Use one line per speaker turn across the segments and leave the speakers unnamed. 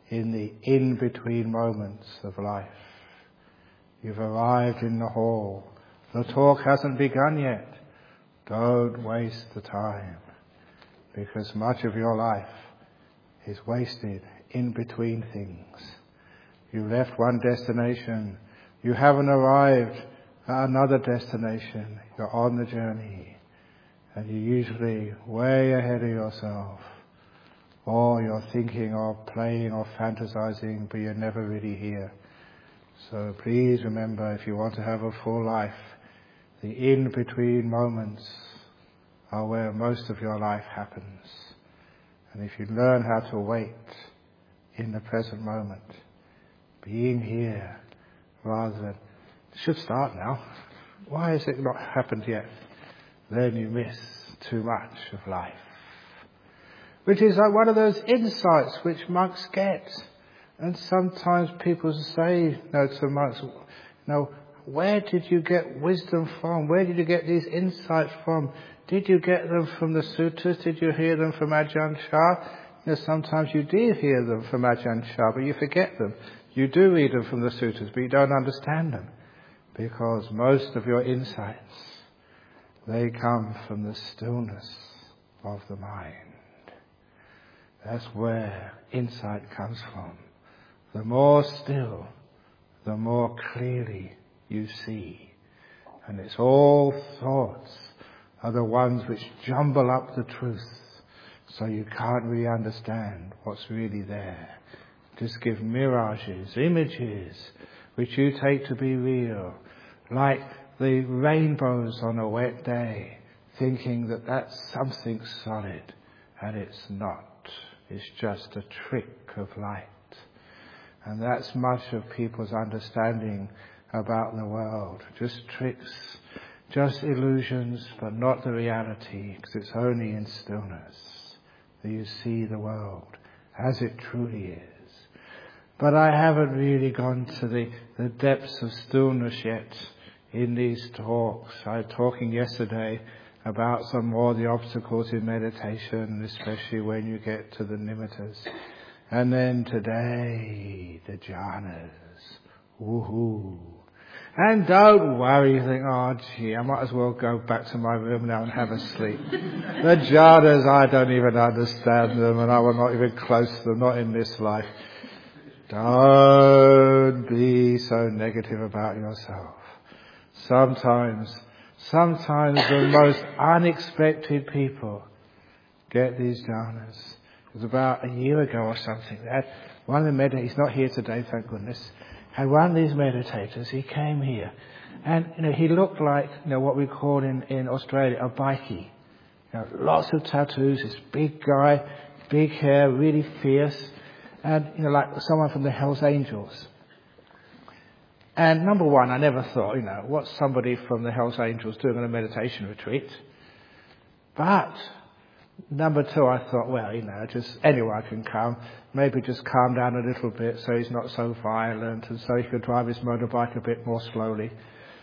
in the in-between moments of life. You've arrived in the hall. The talk hasn't begun yet. Don't waste the time, because much of your life is wasted in between things. You left one destination. You haven't arrived at another destination. You're on the journey. And you're usually way ahead of yourself. Or you're thinking or playing or fantasizing, but you're never really here. So please remember, if you want to have a full life, the in-between moments are where most of your life happens. And if you learn how to wait in the present moment, being here rather than, it should start now. Why has it not happened yet? Then you miss too much of life. Which is like one of those insights which monks get. And sometimes people say, to monks, where did you get wisdom from? Where did you get these insights from? Did you get them from the sutras? Did you hear them from Ajahn Chah? Sometimes you do hear them from Ajahn Chah, but you forget them. You do read them from the sutras, but you don't understand them. Because most of your insights, they come from the stillness of the mind. That's where insight comes from. The more still, the more clearly you see. And it's all thoughts are the ones which jumble up the truth, so you can't really understand what's really there. Just give mirages, images, which you take to be real, like the rainbows on a wet day, thinking that that's something solid, and it's not. It's just a trick of light. And that's much of people's understanding about the world. Just tricks, just illusions, but not the reality, because it's only in stillness that you see the world as it truly is. But I haven't really gone to the depths of stillness yet in these talks. I was talking yesterday about some more of the obstacles in meditation, especially when you get to the nimittas. And then today, the jhanas. Woohoo. And don't worry, you think, oh gee, I might as well go back to my room now and have a sleep. The jhanas, I don't even understand them, and I will not even close to them, not in this life. Don't be so negative about yourself. Sometimes the most unexpected people get these jhanas. It was about a year ago or something. One of the meditators, he's not here today, thank goodness, had one of these meditators, he came here. And, he looked like, what we call in Australia, a bikie. Lots of tattoos, this big guy, big hair, really fierce. And, like someone from the Hells Angels. And number one, I never thought, what's somebody from the Hells Angels doing on a meditation retreat? But number two, I thought, well, just anyone can come. Maybe just calm down a little bit so he's not so violent and so he could drive his motorbike a bit more slowly.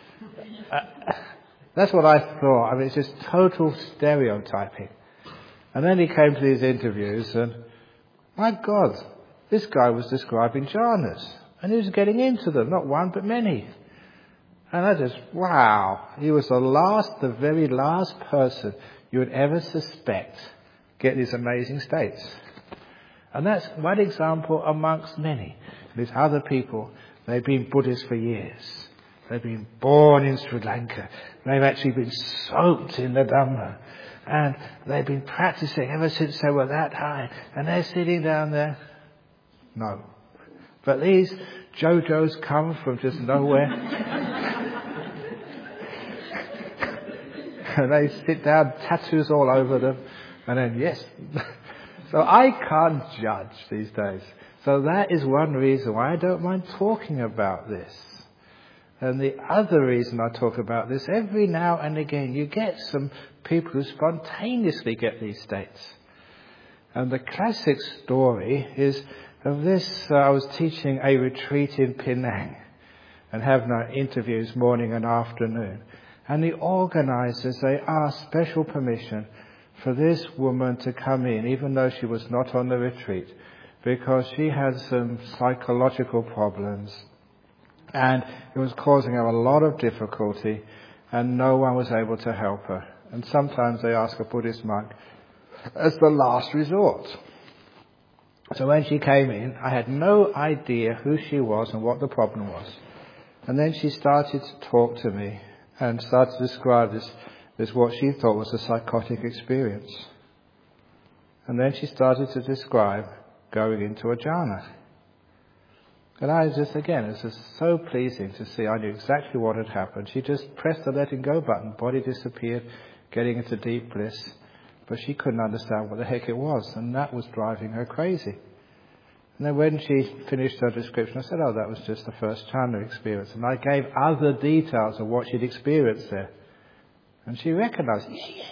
That's what I thought. It's just total stereotyping. And then he came to these interviews and, my God, this guy was describing jhanas. And he was getting into them, not one, but many. And I just, wow. He was the very last person you would ever suspect get these amazing states. And that's one example amongst many. There's other people, they've been Buddhists for years. They've been born in Sri Lanka. They've actually been soaked in the Dhamma. And they've been practicing ever since they were that high. And they're sitting down there. No. But these JoJos come from just nowhere. And they sit down, tattoos all over them. And then, yes. So I can't judge these days. So that is one reason why I don't mind talking about this. And the other reason I talk about this, every now and again, you get some people who spontaneously get these states. And the classic story is of this. I was teaching a retreat in Penang and having interviews morning and afternoon. And the organisers, they asked special permission for this woman to come in, even though she was not on the retreat, because she had some psychological problems and it was causing her a lot of difficulty and no one was able to help her. And sometimes they ask a Buddhist monk as the last resort. So when she came in, I had no idea who she was and what the problem was. And then she started to talk to me and started to describe this what she thought was a psychotic experience. And then she started to describe going into a jhana. And I just, again, it was just so pleasing to see. I knew exactly what had happened. She just pressed the letting go button. Body disappeared, getting into deep bliss. But she couldn't understand what the heck it was. And that was driving her crazy. And then when she finished her description, I said, oh, that was just the first jhana experience. And I gave other details of what she'd experienced there. And she recognized,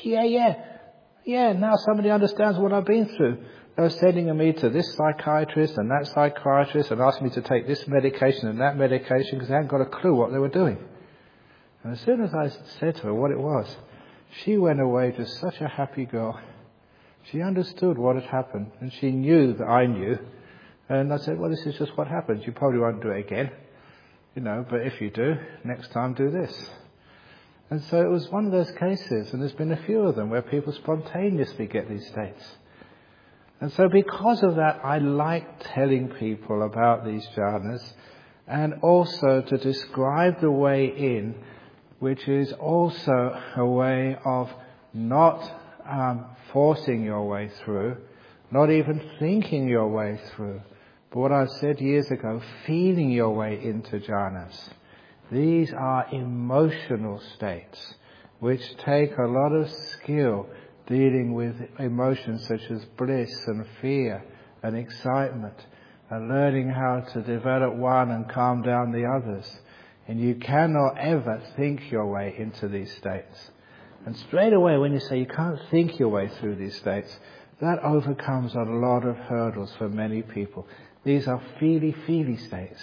yeah, now somebody understands what I've been through. They were sending me to this psychiatrist and that psychiatrist and asking me to take this medication and that medication because they hadn't got a clue what they were doing. And as soon as I said to her what it was, she went away just such a happy girl. She understood what had happened and she knew that I knew. And I said, well, this is just what happens. You probably won't do it again, but if you do, next time do this. And so it was one of those cases, and there's been a few of them where people spontaneously get these states. And so because of that, I like telling people about these jhanas and also to describe the way in, which is also a way of not forcing your way through, not even thinking your way through, but what I said years ago, feeling your way into jhanas. These are emotional states which take a lot of skill dealing with emotions such as bliss and fear and excitement and learning how to develop one and calm down the others. And you cannot ever think your way into these states. And straight away when you say you can't think your way through these states, that overcomes a lot of hurdles for many people. These are feely states,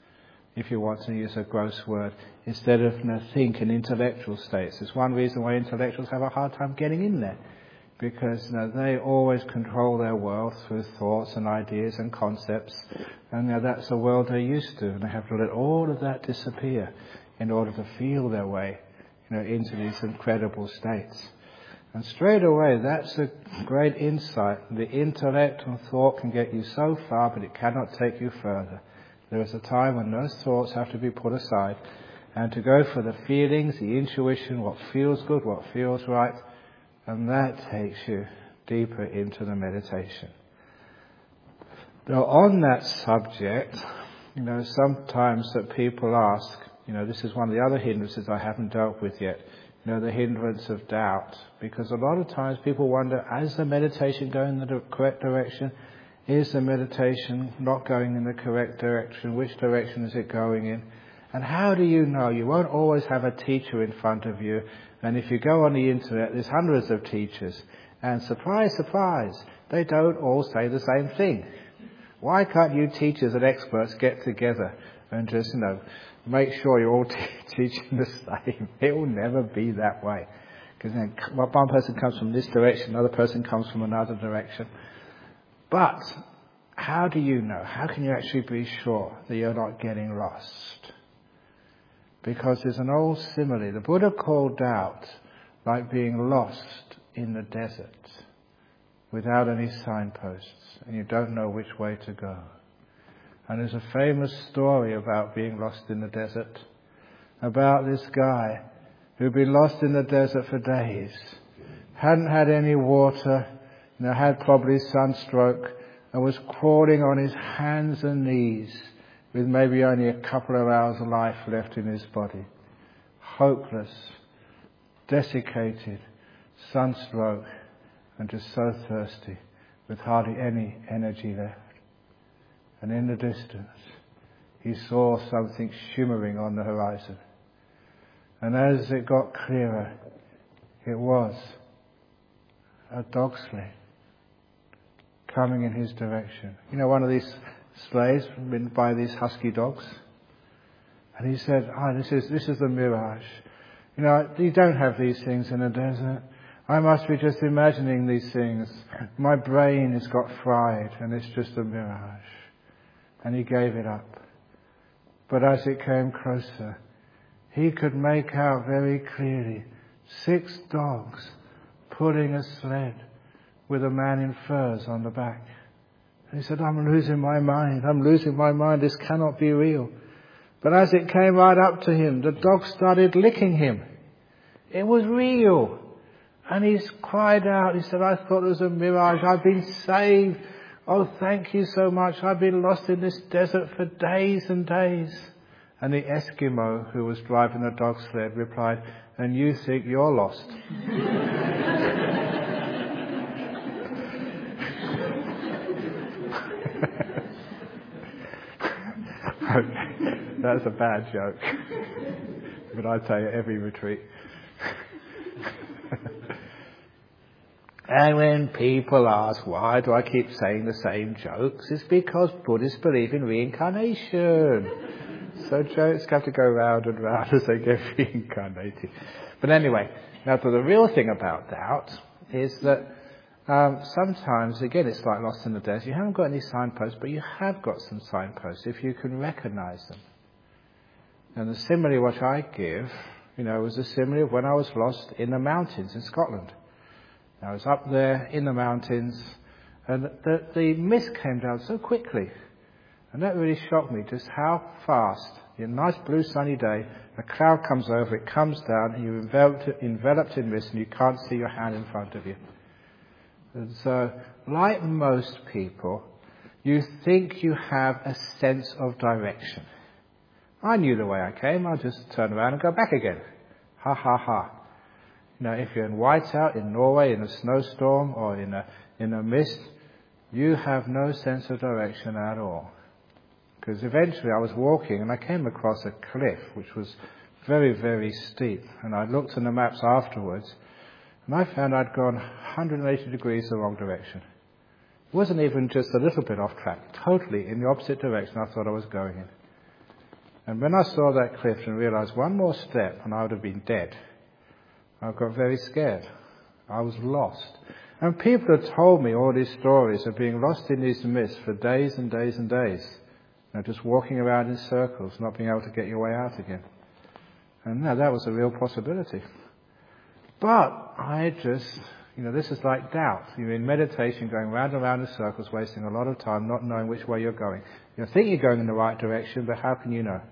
if you want to use a gross word, instead of think and intellectual states. It's one reason why intellectuals have a hard time getting in there, because they always control their world through thoughts and ideas and concepts, and that's the world they're used to, and they have to let all of that disappear in order to feel their way into these incredible states. And straight away, that's a great insight. The intellect and thought can get you so far, but it cannot take you further. There is a time when those thoughts have to be put aside, and to go for the feelings, the intuition, what feels good, what feels right, and that takes you deeper into the meditation. Now, on that subject, sometimes that people ask, this is one of the other hindrances I haven't dealt with yet, the hindrance of doubt. Because a lot of times people wonder, is the meditation going in the correct direction? Is the meditation not going in the correct direction? Which direction is it going in? And how do you know? You won't always have a teacher in front of you. And if you go on the internet, there's hundreds of teachers. And surprise, surprise, they don't all say the same thing. Why can't you teachers and experts get together and just, make sure you're all teaching the same? It will never be that way. Because then one person comes from this direction, another person comes from another direction. But how do you know? How can you actually be sure that you're not getting lost? Because there's an old simile. The Buddha called doubt like being lost in the desert without any signposts, and you don't know which way to go. And there's a famous story about being lost in the desert, about this guy who'd been lost in the desert for days, hadn't had any water, had probably sunstroke, and was crawling on his hands and knees with maybe only a couple of hours of life left in his body. Hopeless, desiccated, sunstroke, and just so thirsty, with hardly any energy left. And in the distance, he saw something shimmering on the horizon. And as it got clearer, it was a dog sled coming in his direction. One of these sleighs been by these husky dogs. And he said, this is the mirage. You don't have these things in the desert. I must be just imagining these things. My brain has got fried and it's just a mirage. And he gave it up. But as it came closer, he could make out very clearly 6 dogs pulling a sled with a man in furs on the back. And he said, I'm losing my mind. I'm losing my mind. This cannot be real. But as it came right up to him, the dog started licking him. It was real. And he cried out. He said, I thought it was a mirage. I've been saved. Oh, thank you so much. I've been lost in this desert for days and days. And the Eskimo who was driving the dog sled replied, and you think you're lost? That's a bad joke. But I tell you, every retreat. And when people ask, why do I keep saying the same jokes? It's because Buddhists believe in reincarnation. So jokes have to go round and round as they get reincarnated. But anyway, now the real thing about doubt is that sometimes, again, it's like lost in the desert. You haven't got any signposts, but you have got some signposts if you can recognize them. And the simile which I give, was a simile of when I was lost in the mountains in Scotland. I was up there in the mountains, and the mist came down so quickly. And that really shocked me, just how fast, in a nice blue sunny day, a cloud comes over, it comes down, and you're enveloped in mist, and you can't see your hand in front of you. And so, like most people, you think you have a sense of direction. I knew the way I came, I'll just turn around and go back again. Ha ha ha. If you're in whiteout in Norway in a snowstorm or in a mist, you have no sense of direction at all. Because eventually I was walking and I came across a cliff which was very, very steep. And I looked on the maps afterwards and I found I'd gone 180 degrees the wrong direction. It wasn't even just a little bit off track, totally in the opposite direction I thought I was going in. And when I saw that cliff and realized one more step and I would have been dead, I got very scared. I was lost. And people have told me all these stories of being lost in these mists for days and days and days. Just walking around in circles, not being able to get your way out again. And now that was a real possibility. But I just, this is like doubt. You're in meditation, going round and round in circles, wasting a lot of time, not knowing which way you're going. You think you're going in the right direction, but how can you know?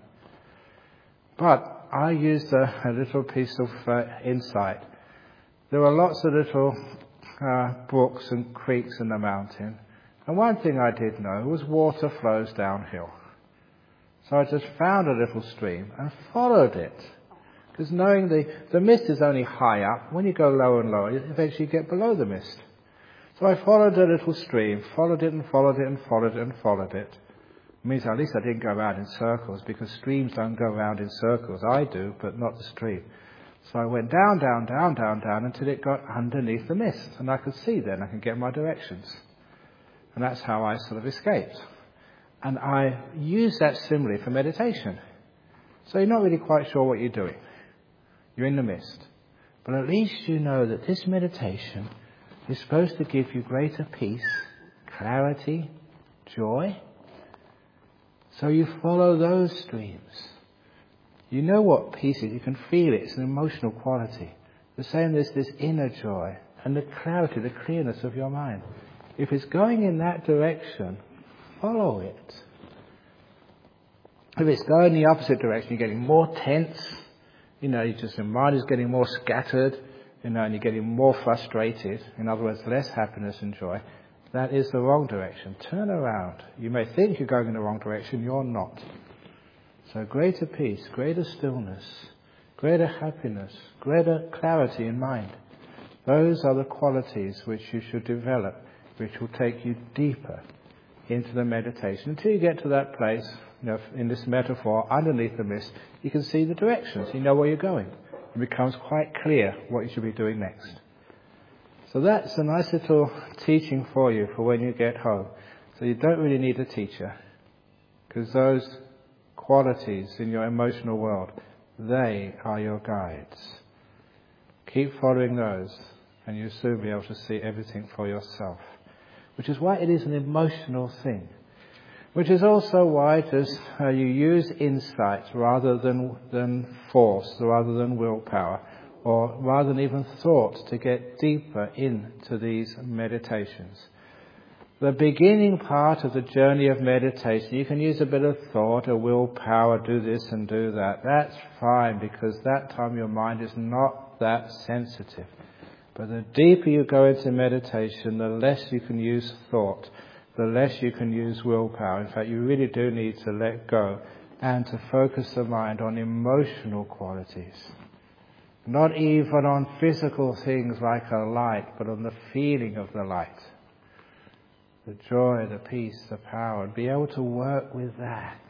But I used a little piece of insight. There were lots of little brooks and creeks in the mountain. And one thing I did know was water flows downhill. So I just found a little stream and followed it. Because knowing the mist is only high up, when you go lower and lower, you eventually get below the mist. So I followed a little stream, followed it and followed it and followed it and followed it. It means at least I didn't go around in circles, because streams don't go around in circles. I do, but not the stream. So I went down, down, down, down, down until it got underneath the mist. And I could see then, I could get my directions. And that's how I sort of escaped. And I use that simile for meditation. So you're not really quite sure what you're doing. You're in the mist. But at least you know that this meditation is supposed to give you greater peace, clarity, joy. So you follow those streams. You know what peace is. You can feel it. It's an emotional quality. The same as this inner joy and the clarity, the clearness of your mind. If it's going in that direction, follow it. If it's going the opposite direction, you're getting more tense. Your mind is getting more scattered. And you're getting more frustrated. In other words, less happiness and joy. That is the wrong direction. Turn around. You may think you're going in the wrong direction. You're not. So greater peace, greater stillness, greater happiness, greater clarity in mind. Those are the qualities which you should develop, which will take you deeper into the meditation. Until you get to that place, in this metaphor, underneath the mist, you can see the directions. You know where you're going. It becomes quite clear what you should be doing next. So that's a nice little teaching for you for when you get home. So you don't really need a teacher, because those qualities in your emotional world, they are your guides. Keep following those and you'll soon be able to see everything for yourself. Which is why it is an emotional thing. Which is also why you use insight rather than force, rather than willpower, or rather than even thought to get deeper into these meditations. The beginning part of the journey of meditation, you can use a bit of thought or willpower, do this and do that. That's fine, because that time your mind is not that sensitive. But the deeper you go into meditation, the less you can use thought, the less you can use willpower. In fact, you really do need to let go and to focus the mind on emotional qualities. Not even on physical things like a light, but on the feeling of the light. The joy, the peace, the power, and be able to work with that.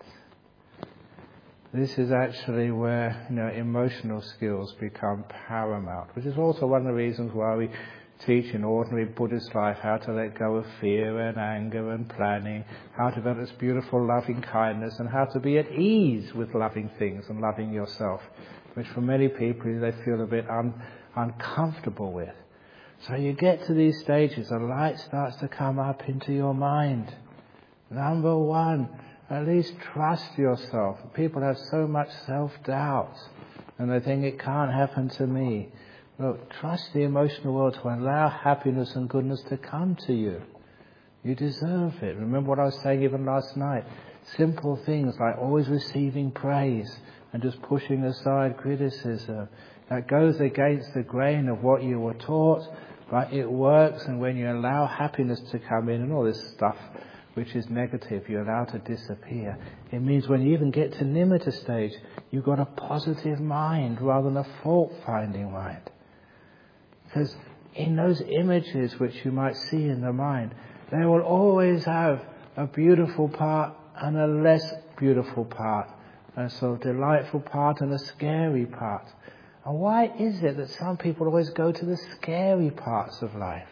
This is actually where, emotional skills become paramount, which is also one of the reasons why we teach in ordinary Buddhist life how to let go of fear and anger and planning, how to develop this beautiful loving kindness, and how to be at ease with loving things and loving yourself, which for many people they feel a bit uncomfortable with. So you get to these stages, a light starts to come up into your mind. Number one, at least trust yourself. People have so much self-doubt and they think it can't happen to me. Look, trust the emotional world to allow happiness and goodness to come to you. You deserve it. Remember what I was saying even last night. Simple things like always receiving praise and just pushing aside criticism. That goes against the grain of what you were taught, but it works. And when you allow happiness to come in and all this stuff which is negative, you allow to disappear. It means when you even get to nimitta stage, you've got a positive mind rather than a fault-finding mind. Because in those images which you might see in the mind, they will always have a beautiful part and a less beautiful part, a sort of delightful part and a scary part. And why is it that some people always go to the scary parts of life?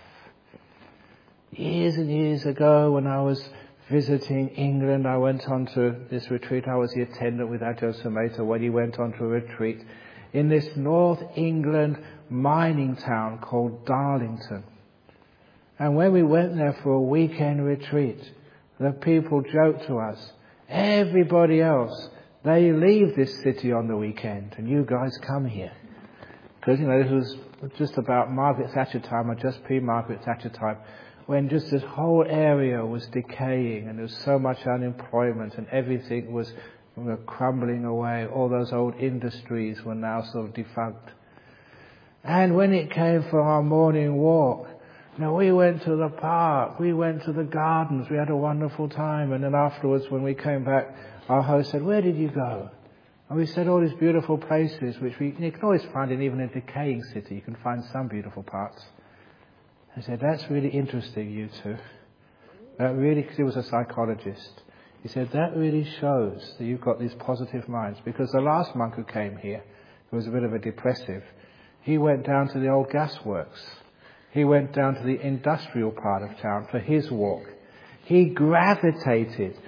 Years and years ago, when I was visiting England, I went on to this retreat. I was the attendant with Ajahn Sumedho when he went on to a retreat in this North England mining town called Darlington. And when we went there for a weekend retreat, the people joked to us, everybody else, they leave this city on the weekend and you guys come here. Because, this was just about Margaret Thatcher time, or just pre-Margaret Thatcher time, when just this whole area was decaying and there was so much unemployment and everything was crumbling away. All those old industries were now sort of defunct. And when it came for our morning walk, we went to the park, we went to the gardens, we had a wonderful time. And then afterwards, when we came back, our host said, "Where did you go?" And we said all these beautiful places, which you can always find in even a decaying city. You can find some beautiful parts. I said, "That's really interesting, you two." That really, because he was a psychologist. He said, "That really shows that you've got these positive minds." Because the last monk who came here, who was a bit of a depressive, he went down to the old gasworks. He went down to the industrial part of town for his walk. He gravitated,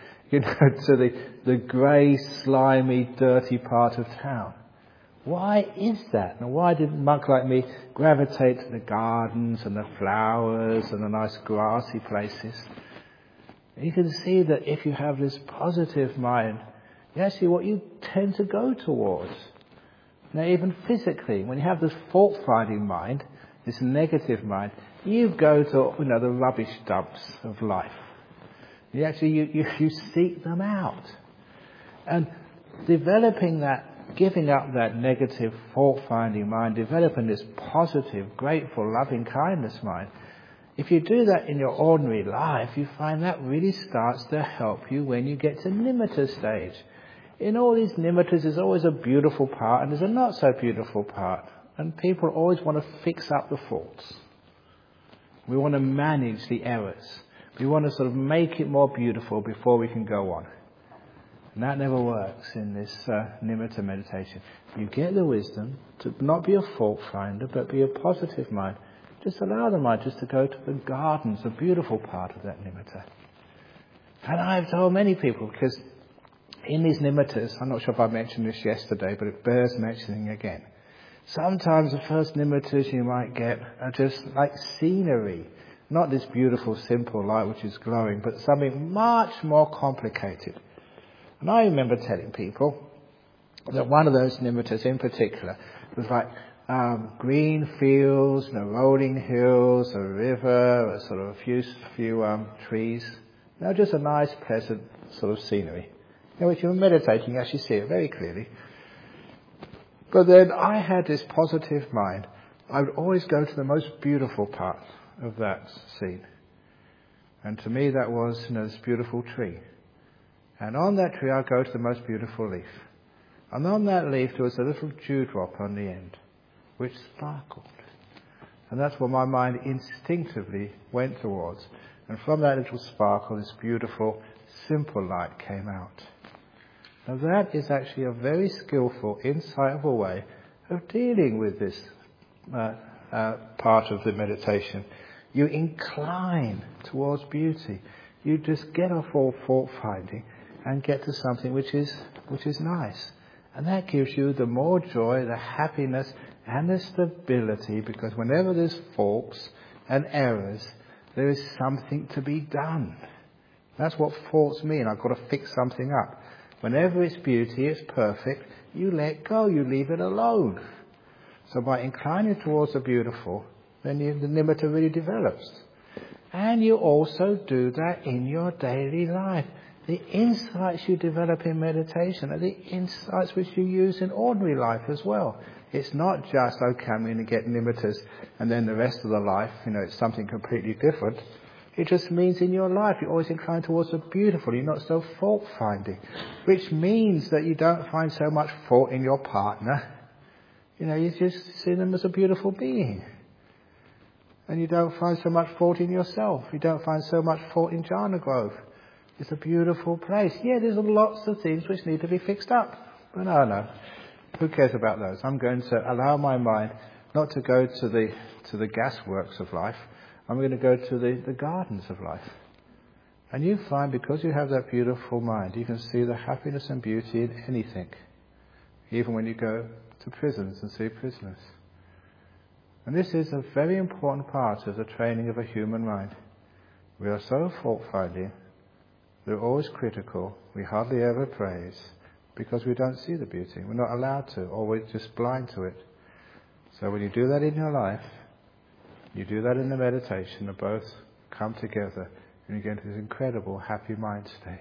to the grey, slimy, dirty part of town. Why is that? And why did a monk like me gravitate to the gardens and the flowers and the nice grassy places? You can see that if you have this positive mind, actually what you tend to go towards. Now, even physically, when you have this fault-finding mind, this negative mind, you go to the rubbish dumps of life. You actually you seek them out, and developing that, giving up that negative fault-finding mind, developing this positive, grateful, loving kindness mind. If you do that in your ordinary life, you find that really starts to help you when you get to nimitta stage. In all these nimittas, there's always a beautiful part and there's a not so beautiful part. And people always want to fix up the faults. We want to manage the errors. We want to sort of make it more beautiful before we can go on. And that never works in this nimitta meditation. You get the wisdom to not be a fault finder, but be a positive mind. Just allow the mind just to go to the gardens, the beautiful part of that nimitta. And I've told many people, because in these nimittas, I'm not sure if I mentioned this yesterday, but it bears mentioning again. Sometimes the first nimittas you might get are just like scenery. Not this beautiful, simple light which is glowing, but something much more complicated. And I remember telling people that one of those nimittas in particular was like green fields, rolling hills, a river, a sort of a few trees. Just a nice, pleasant sort of scenery. If you're meditating, you actually see it very clearly. But then I had this positive mind. I would always go to the most beautiful part of that scene. And to me that was, this beautiful tree. And on that tree I'd go to the most beautiful leaf. And on that leaf there was a little dewdrop on the end, which sparkled. And that's what my mind instinctively went towards. And from that little sparkle, this beautiful, simple light came out. Now that is actually a very skillful, insightful way of dealing with this part of the meditation. You incline towards beauty. You just get off all fault finding and get to something which is nice. And that gives you the more joy, the happiness and the stability, because whenever there's faults and errors, there is something to be done. That's what faults mean. I've got to fix something up. Whenever it's beauty, it's perfect, you let go, you leave it alone. So by inclining towards the beautiful, then the nimitta really develops. And you also do that in your daily life. The insights you develop in meditation are the insights which you use in ordinary life as well. It's not just, okay, I'm going to get nimittas and then the rest of the life, it's something completely different. It just means in your life you're always inclined towards the beautiful. You're not so fault-finding, which means that you don't find so much fault in your partner. You just see them as a beautiful being. And you don't find so much fault in yourself. You don't find so much fault in Jhana Grove. It's a beautiful place. Yeah, there's lots of things which need to be fixed up. But no. Who cares about those? I'm going to allow my mind not to go to the gasworks of life. I'm going to go to the gardens of life. And you find, because you have that beautiful mind, you can see the happiness and beauty in anything. Even when you go to prisons and see prisoners. And this is a very important part of the training of a human mind. We are so fault-finding, we're always critical, we hardly ever praise, because we don't see the beauty. We're not allowed to, or we're just blind to it. So when you do that in your life, you do that in the meditation, they both come together and you get into this incredible happy mind state.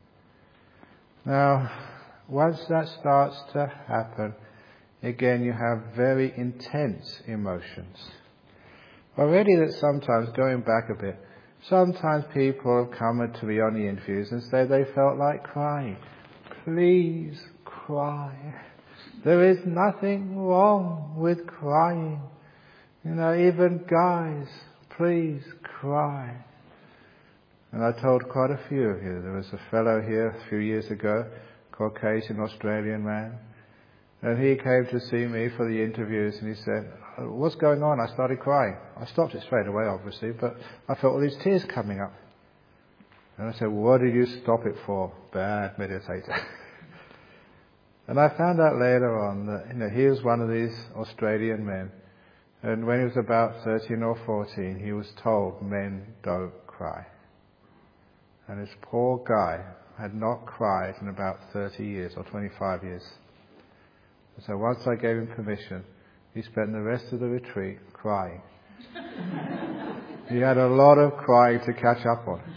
Now, once that starts to happen, again you have very intense emotions. Already that sometimes, going back a bit, sometimes people have come to me on the interviews and say they felt like crying. Please cry. There is nothing wrong with crying. Even guys, please cry. And I told quite a few of you. There was a fellow here a few years ago, Caucasian Australian man, and he came to see me for the interviews and he said, what's going on? I started crying. I stopped it straight away, obviously, but I felt all these tears coming up. And I said, what did you stop it for? Bad meditator. And I found out later on that, he was one of these Australian men. And when he was about 13 or 14, he was told men don't cry. And this poor guy had not cried in about 30 years or 25 years. And so once I gave him permission, he spent the rest of the retreat crying. He had a lot of crying to catch up on.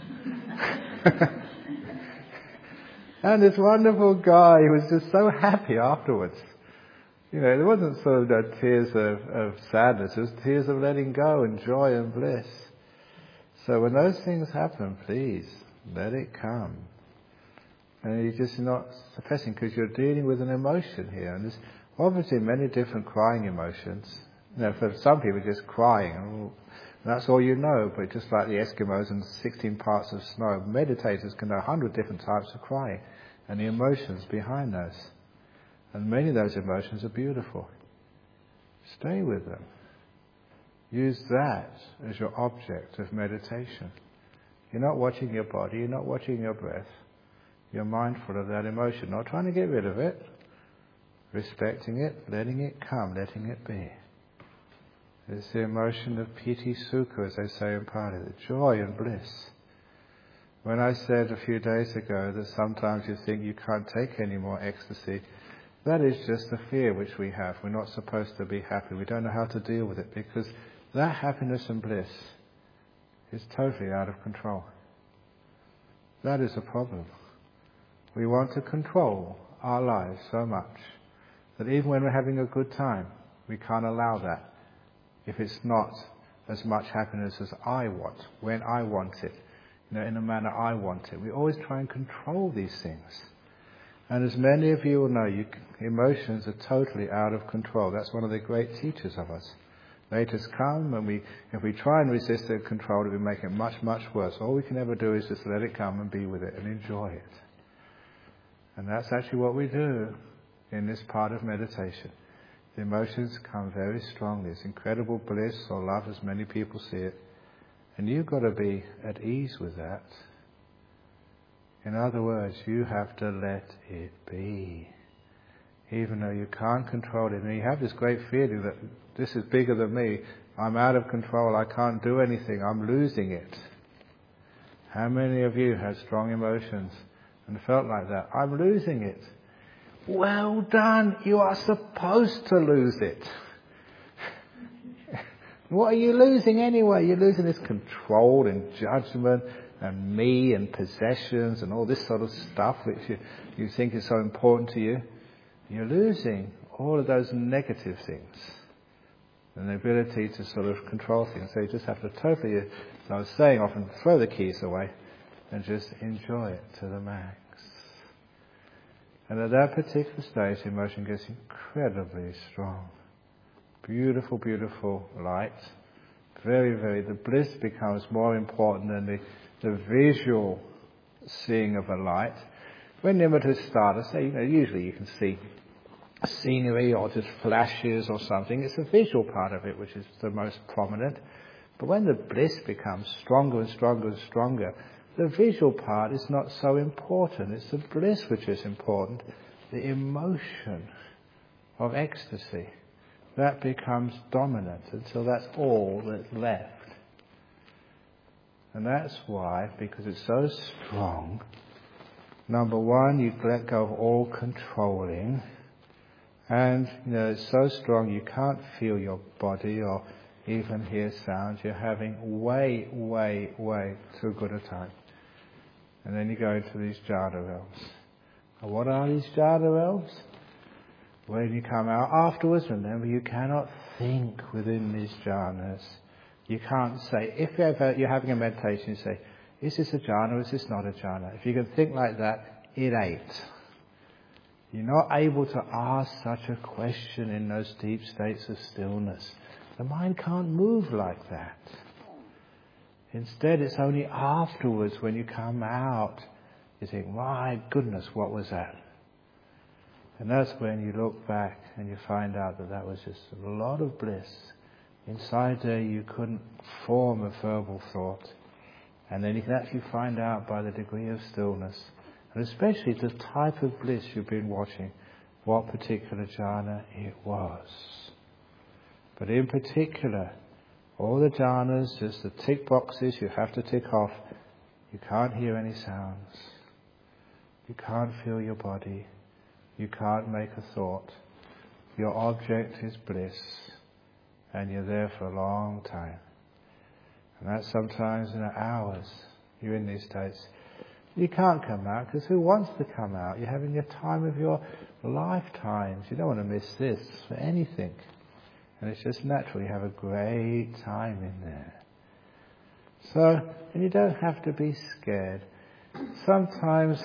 And this wonderful guy was just so happy afterwards. There wasn't sort of tears of sadness, it was tears of letting go and joy and bliss. So when those things happen, please, let it come. And you're just not suppressing, because you're dealing with an emotion here. And there's obviously many different crying emotions. For some people, just crying, and that's all you know. But just like the Eskimos and 16 parts of snow, meditators can know 100 different types of crying and the emotions behind those. And many of those emotions are beautiful. Stay with them. Use that as your object of meditation. You're not watching your body, you're not watching your breath. You're mindful of that emotion, not trying to get rid of it, respecting it, letting it come, letting it be. It's the emotion of piti sukha, as they say in Pali, the joy and bliss. When I said a few days ago that sometimes you think you can't take any more ecstasy, that is just the fear which we have. We're not supposed to be happy. We don't know how to deal with it because that happiness and bliss is totally out of control. That is a problem. We want to control our lives so much that even when we're having a good time, we can't allow that if it's not as much happiness as I want, when I want it, in a manner I want it. We always try and control these things. And as many of you will know, emotions are totally out of control. That's one of the great teachers of us. They just come, and if we try and resist it and control it, we make it much, much worse. All we can ever do is just let it come and be with it and enjoy it. And that's actually what we do in this part of meditation. The emotions come very strongly. It's incredible bliss or love, as many people see it. And you've got to be at ease with that. In other words, you have to let it be. Even though you can't control it. And you have this great feeling that this is bigger than me. I'm out of control. I can't do anything. I'm losing it. How many of you have strong emotions and felt like that? I'm losing it. Well done. You are supposed to lose it. What are you losing anyway? You're losing this control and judgment and me and possessions and all this sort of stuff which you think is so important to you. You're losing all of those negative things and the ability to sort of control things. So you just have to totally, as I was saying, often throw the keys away and just enjoy it to the max. And at that particular stage, the emotion gets incredibly strong. Beautiful, beautiful light. Very, very, the bliss becomes more important than the visual seeing of a light. When nimittas start, I say, usually you can see scenery or just flashes or something. It's the visual part of it which is the most prominent. But when the bliss becomes stronger and stronger and stronger, the visual part is not so important. It's the bliss which is important. The emotion of ecstasy. That becomes dominant until that's all that's left. And that's why, because it's so strong, number one, you let go of all controlling. And, it's so strong you can't feel your body or even hear sounds. You're having way, way, way too good a time. And then you go into these jhana realms. And what are these jhana realms? When you come out afterwards, remember, you cannot think within these jhanas. You can't say, if you're having a meditation, you say, is this a jhana or is this not a jhana? If you can think like that, it ain't. You're not able to ask such a question in those deep states of stillness. The mind can't move like that. Instead, it's only afterwards when you come out, you think, my goodness, what was that? And that's when you look back and you find out that was just a lot of bliss. Inside there you couldn't form a verbal thought. And then you can actually find out by the degree of stillness, and especially the type of bliss you've been watching, what particular jhana it was. But in particular, all the jhanas, just the tick boxes you have to tick off. You can't hear any sounds. You can't feel your body. You can't make a thought. Your object is bliss. And you're there for a long time. And that's sometimes in hours. You're in these states. You can't come out because who wants to come out? You're having your time of your lifetimes. You don't want to miss this for anything. And it's just natural. You have a great time in there. So, and you don't have to be scared. Sometimes,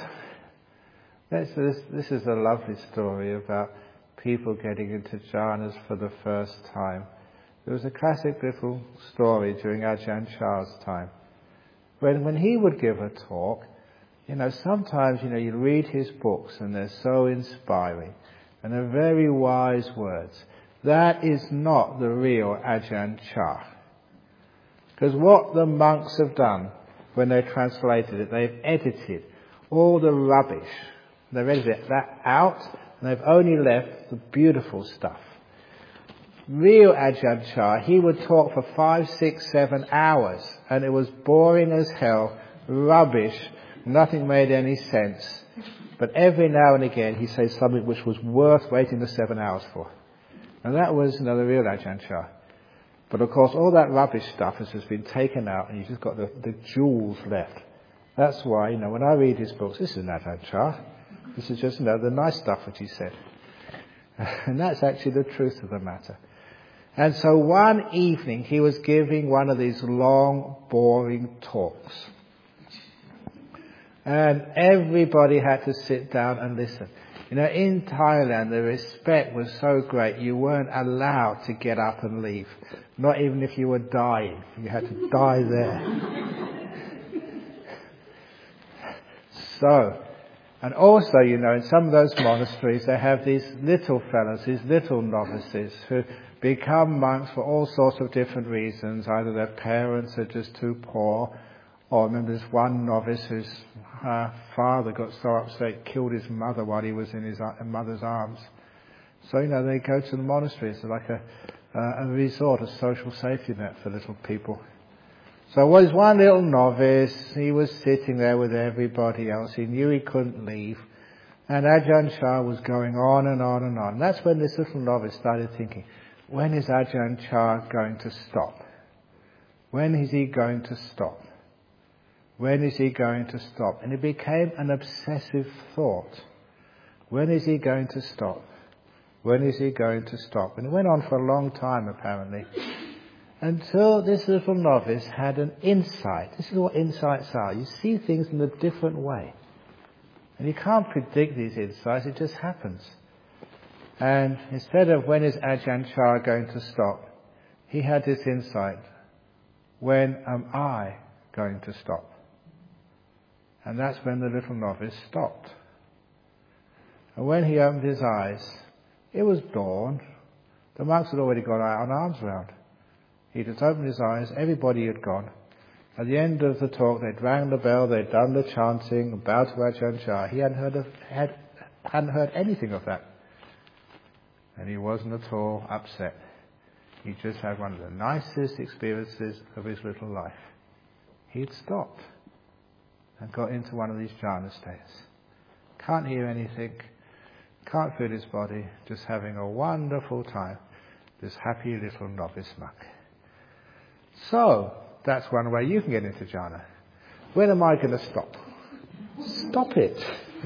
this is a lovely story about people getting into jhanas for the first time. There was a classic little story during Ajahn Chah's time. When he would give a talk, sometimes, you read his books and they're so inspiring and they're very wise words. That is not the real Ajahn Chah. Because what the monks have done when they translated it, they've edited all the rubbish. They've edited that out and they've only left the beautiful stuff. Real Ajahn Chah, he would talk for 5, 6, 7 hours, and it was boring as hell, rubbish, nothing made any sense. But every now and again he says something which was worth waiting the 7 hours for. And that was, the real Ajahn Chah. But of course all that rubbish stuff has just been taken out and you've just got the jewels left. That's why, when I read his books, this is Ajahn Chah. This is just, the nice stuff which he said. And that's actually the truth of the matter. And so one evening he was giving one of these long, boring talks. And everybody had to sit down and listen. In Thailand the respect was so great you weren't allowed to get up and leave. Not even if you were dying. You had to die there. So, and also, in some of those monasteries they have these little fellows, these little novices who become monks for all sorts of different reasons. Either their parents are just too poor, or I remember this one novice whose father got so upset he killed his mother while he was in his mother's arms. So, they go to the monasteries. It's like a resort, a social safety net for little people. So was one little novice, he was sitting there with everybody else. He knew he couldn't leave. And Ajahn Chah was going on and on and on. And that's when this little novice started thinking, when is Ajahn Chah going to stop? When is he going to stop? When is he going to stop? And it became an obsessive thought. When is he going to stop? When is he going to stop? And it went on for a long time, apparently, until this little novice had an insight. This is what insights are. You see things in a different way. And you can't predict these insights, it just happens. And instead of when is Ajahn Chah going to stop, he had this insight. When am I going to stop? And that's when the little novice stopped. And when he opened his eyes, it was dawn. The monks had already got out on arms round. He just opened his eyes, everybody had gone. At the end of the talk, they'd rang the bell, they'd done the chanting, bowed to Ajahn Chah. He hadn't heard anything of that. And he wasn't at all upset. He just had one of the nicest experiences of his little life. He'd stopped and got into one of these jhana states. Can't hear anything, can't feel his body, just having a wonderful time. This happy little novice monk. So, that's one way you can get into jhana. When am I going to stop? Stop it.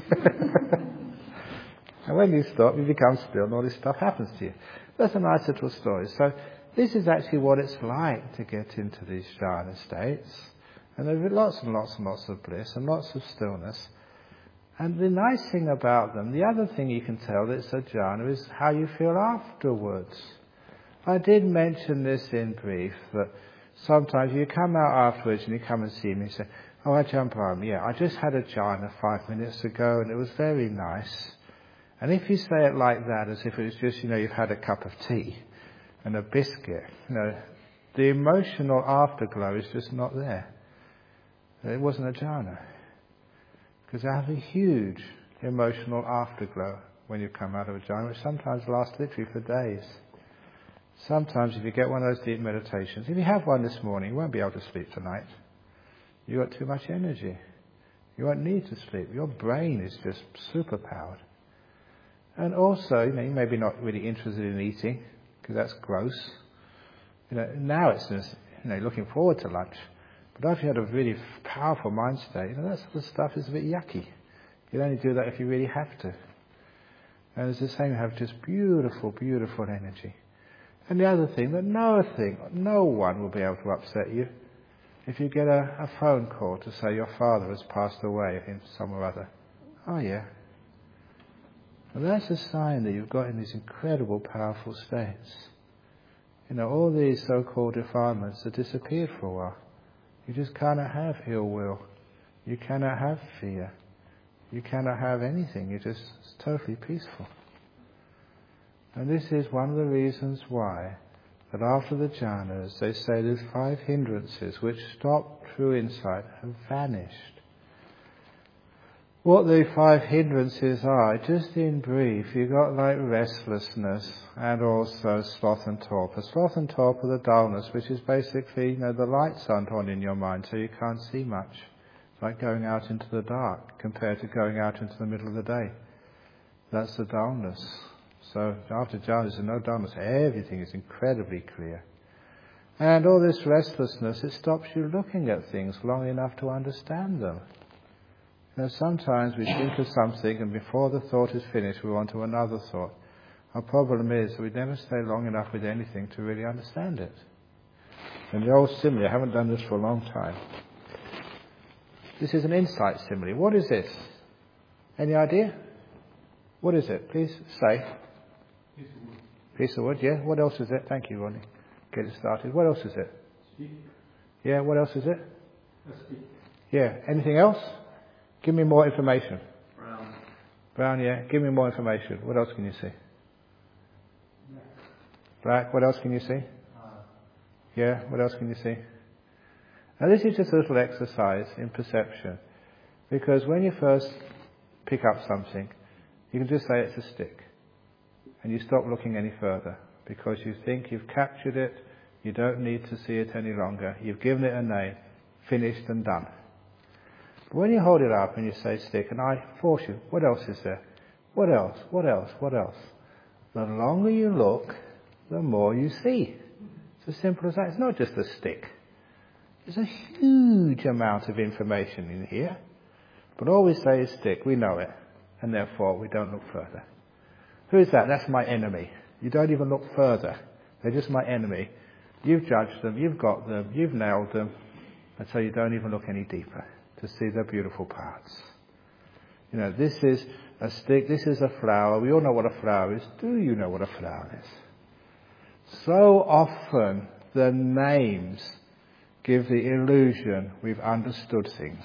And when you stop, you become still and all this stuff happens to you. That's a nice little story. So, this is actually what it's like to get into these jhana states. And there are lots and lots and lots of bliss and lots of stillness. And the nice thing about them, the other thing you can tell that it's a jhana is how you feel afterwards. I did mention this in brief, that sometimes you come out afterwards and you come and see me and say, oh, Ajahn Brahm, I just had a jhana 5 minutes ago and it was very nice. And if you say it like that, as if it was just, you've had a cup of tea and a biscuit, the emotional afterglow is just not there. It wasn't a jhana. Because I have a huge emotional afterglow when you come out of a jhana, which sometimes lasts literally for days. Sometimes if you get one of those deep meditations, if you have one this morning, you won't be able to sleep tonight. You've got too much energy. You won't need to sleep. Your brain is just superpowered. And also, you may be not really interested in eating, because that's gross. Now it's just, looking forward to lunch. But after you had a really powerful mind state, that sort of stuff is a bit yucky. You only do that if you really have to. And it's the same, you have just beautiful, beautiful energy. And the other thing, that no one will be able to upset you if you get a phone call to say your father has passed away in some or other. Oh yeah. And that's a sign that you've got in these incredible, powerful states. All these so-called defilements have disappeared for a while. You just cannot have ill will. You cannot have fear. You cannot have anything. It's totally peaceful. And this is one of the reasons why that after the jhanas they say these 5 hindrances which stop true insight have vanished. What the 5 hindrances are, just in brief, you've got like restlessness and also sloth and torpor. Sloth and torpor, the dullness, which is basically, the lights aren't on in your mind, so you can't see much. It's like going out into the dark compared to going out into the middle of the day. That's the dullness. So after jhana, there's no dullness. Everything is incredibly clear. And all this restlessness, it stops you looking at things long enough to understand them. Sometimes we think of something and before the thought is finished we want to another thought. Our problem is that we never stay long enough with anything to really understand it. And the old simile, I haven't done this for a long time. This is an insight simile. What is this? Any idea? What is it? Please say. Piece of wood, yeah. What else is it? Thank you, Ronnie. Get it started. What else is it?
Stick.
Yeah, what else is it?
A stick.
Yeah. Anything else? Give me more information.
Brown.
Brown, yeah. Give me more information. What else can you see? Black. What else can you see? Yeah. What else can you see? Now this is just a little exercise in perception. Because when you first pick up something, you can just say it's a stick. And you stop looking any further. Because you think you've captured it, you don't need to see it any longer. You've given it a name, finished and done. But when you hold it up and you say stick, and I force you, what else is there? What else? What else? What else? The longer you look, the more you see. It's as simple as that. It's not just a stick. There's a huge amount of information in here. But all we say is stick. We know it. And therefore we don't look further. Who is that? That's my enemy. You don't even look further. They're just my enemy. You've judged them. You've got them. You've nailed them. And so you don't even look any deeper to see their beautiful parts. This is a stick, this is a flower. We all know what a flower is. Do you know what a flower is? So often the names give the illusion we've understood things.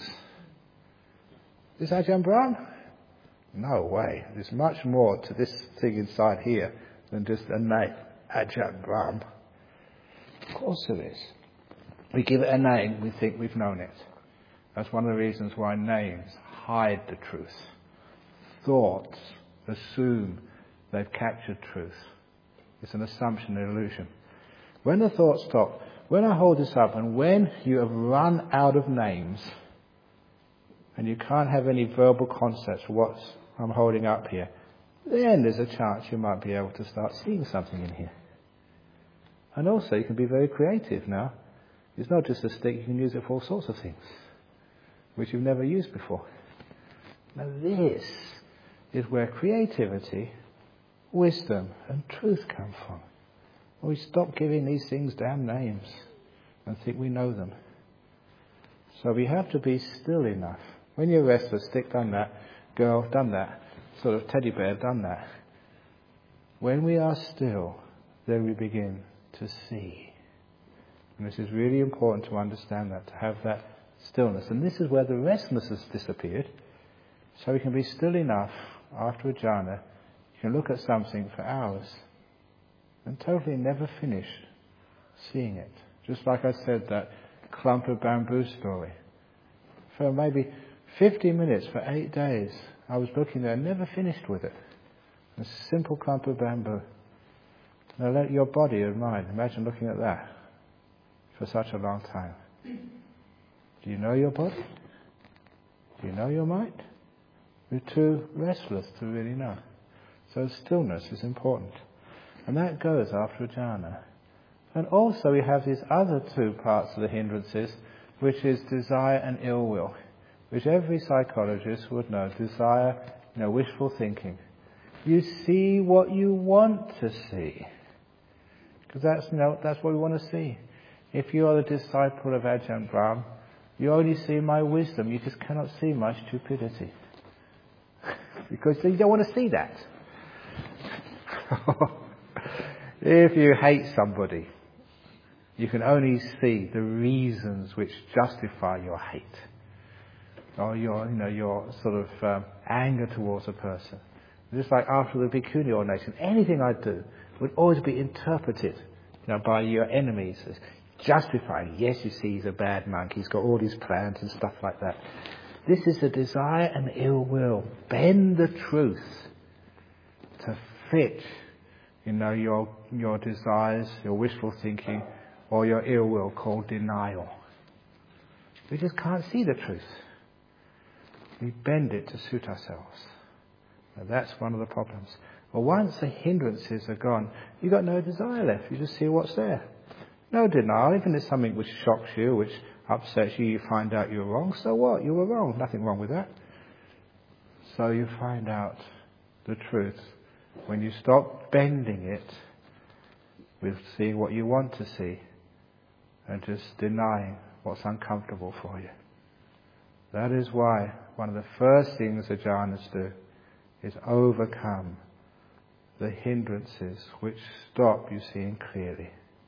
Is Ajahn Brahm? No way. There's much more to this thing inside here than just a name, Ajahn Brahm. Of course there is. We give it a name, we think we've known it. That's one of the reasons why names hide the truth. Thoughts assume they've captured truth. It's an assumption, an illusion. When the thoughts stop, when I hold this up, and when you have run out of names, and you can't have any verbal concepts for what I'm holding up here, then there's a chance you might be able to start seeing something in here. And also you can be very creative now. It's not just a stick, you can use it for all sorts of things which you've never used before. Now this is where creativity, wisdom and truth come from. We stop giving these things damn names and think we know them. So we have to be still enough. When you're restless, stick, done that. Girl, done that. Sort of teddy bear, done that. When we are still, then we begin to see. And this is really important to understand that, to have that stillness. And this is where the restlessness has disappeared. So we can be still enough after a jhana. You can look at something for hours and totally never finish seeing it. Just like I said, that clump of bamboo story. For maybe 50 minutes, for 8 days, I was looking there and never finished with it. A simple clump of bamboo. Now let your body and mind, imagine looking at that for such a long time. Do you know your body? Do you know your mind? You're too restless to really know. So stillness is important. And that goes after a jhana. And also we have these other two parts of the hindrances, which is desire and ill will, which every psychologist would know. Desire, wishful thinking. You see what you want to see. Because that's what we want to see. If you are the disciple of Ajahn Brahm, you only see my wisdom. You just cannot see my stupidity. Because you don't want to see that. If you hate somebody, you can only see the reasons which justify your hate. Or your sort of anger towards a person. Just like after the Bhikkhuni ordination, anything I do would always be interpreted by your enemies as justifying. Yes, you see, he's a bad monk. He's got all these plans and stuff like that. This is a desire and ill will. Bend the truth to fit, your desires, your wishful thinking, or your ill will called denial. We just can't see the truth. We bend it to suit ourselves. Now that's one of the problems. Well, once the hindrances are gone, you've got no desire left. You just see what's there. No denial. Even if it's something which shocks you, which upsets you, you find out you're wrong. So what? You were wrong. Nothing wrong with that. So you find out the truth when you stop bending it with seeing what you want to see and just denying what's uncomfortable for you. That is why one of the first things the jhanas do is overcome the hindrances which stop you seeing clearly.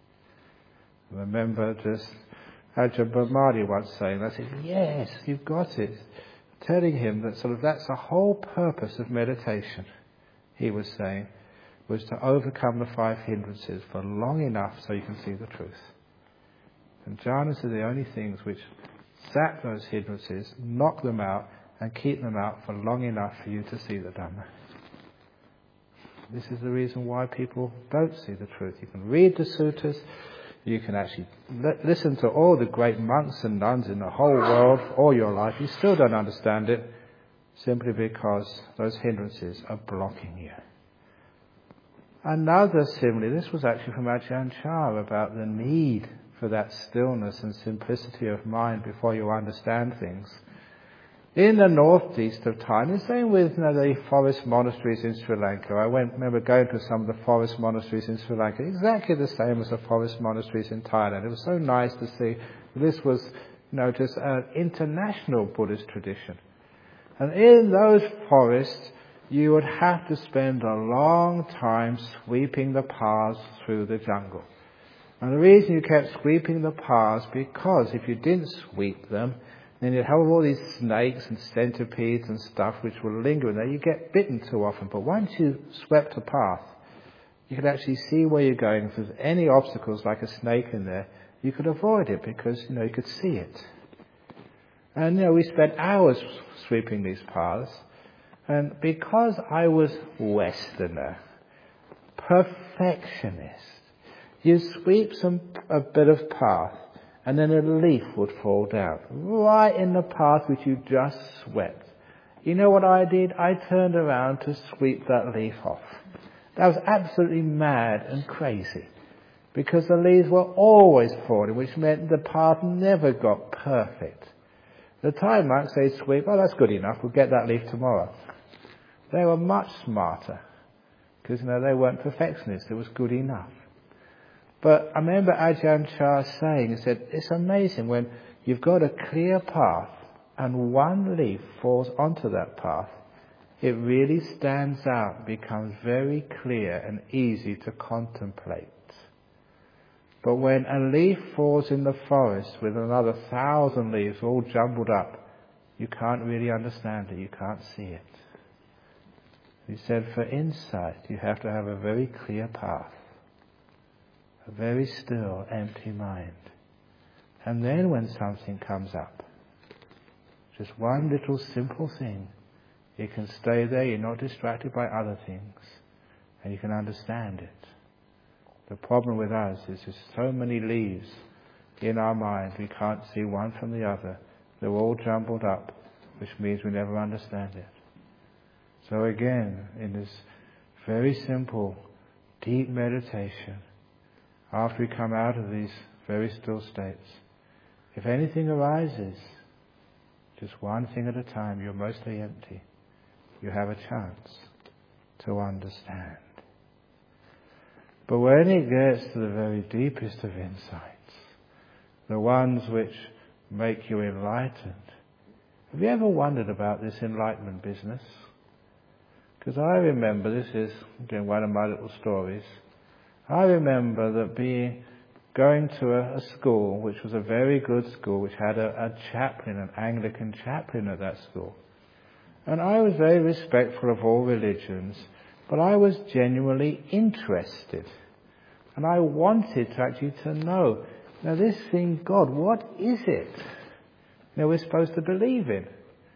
Remember just Ajahn Brahmani once saying, I said, yes, you've got it. Telling him that that's the whole purpose of meditation, he was saying, was to overcome the 5 hindrances for long enough so you can see the truth. And jhanas are the only things which zap those hindrances, knock them out, and keep them out for long enough for you to see the Dhamma. This is the reason why people don't see the truth. You can read the suttas, you can actually listen to all the great monks and nuns in the whole world all your life. You still don't understand it simply because those hindrances are blocking you. Another simile, this was actually from Ajahn Chah, about the need for that stillness and simplicity of mind before you understand things. In the northeast of Thailand, the same with the forest monasteries in Sri Lanka. I remember going to some of the forest monasteries in Sri Lanka, exactly the same as the forest monasteries in Thailand. It was so nice to see this was, just an international Buddhist tradition. And in those forests, you would have to spend a long time sweeping the paths through the jungle. And the reason you kept sweeping the paths, because if you didn't sweep them, then you'd have all these snakes and centipedes and stuff which will linger in there. You get bitten too often. But once you swept a path, you could actually see where you're going. If there's any obstacles like a snake in there, you could avoid it because, you could see it. And, we spent hours sweeping these paths. And because I was Westerner, perfectionist, you sweep a bit of path, and then a leaf would fall down, right in the path which you just swept. You know what I did? I turned around to sweep that leaf off. That was absolutely mad and crazy, because the leaves were always falling, which meant the path never got perfect. The Thai monks, they'd sweep, that's good enough, we'll get that leaf tomorrow. They were much smarter, because they weren't perfectionists, it was good enough. But I remember Ajahn Chah saying, he said, it's amazing when you've got a clear path and one leaf falls onto that path, it really stands out, becomes very clear and easy to contemplate. But when a leaf falls in the forest with another 1,000 leaves all jumbled up, you can't really understand it, you can't see it. He said, for insight, you have to have a very clear path. A very still, empty mind. And then when something comes up, just one little simple thing, you can stay there, you're not distracted by other things, and you can understand it. The problem with us is there's so many leaves in our mind, we can't see one from the other. They're all jumbled up, which means we never understand it. So again, in this very simple, deep meditation, after we come out of these very still states, if anything arises, just one thing at a time, you're mostly empty, you have a chance to understand. But when it gets to the very deepest of insights, the ones which make you enlightened, have you ever wondered about this enlightenment business? Because I remember, this is again one of my little stories, I remember that going to a school, which was a very good school, which had a chaplain, an Anglican chaplain at that school. And I was very respectful of all religions, but I was genuinely interested. And I wanted to actually to know, now this thing, God, what is it? We're supposed to believe in.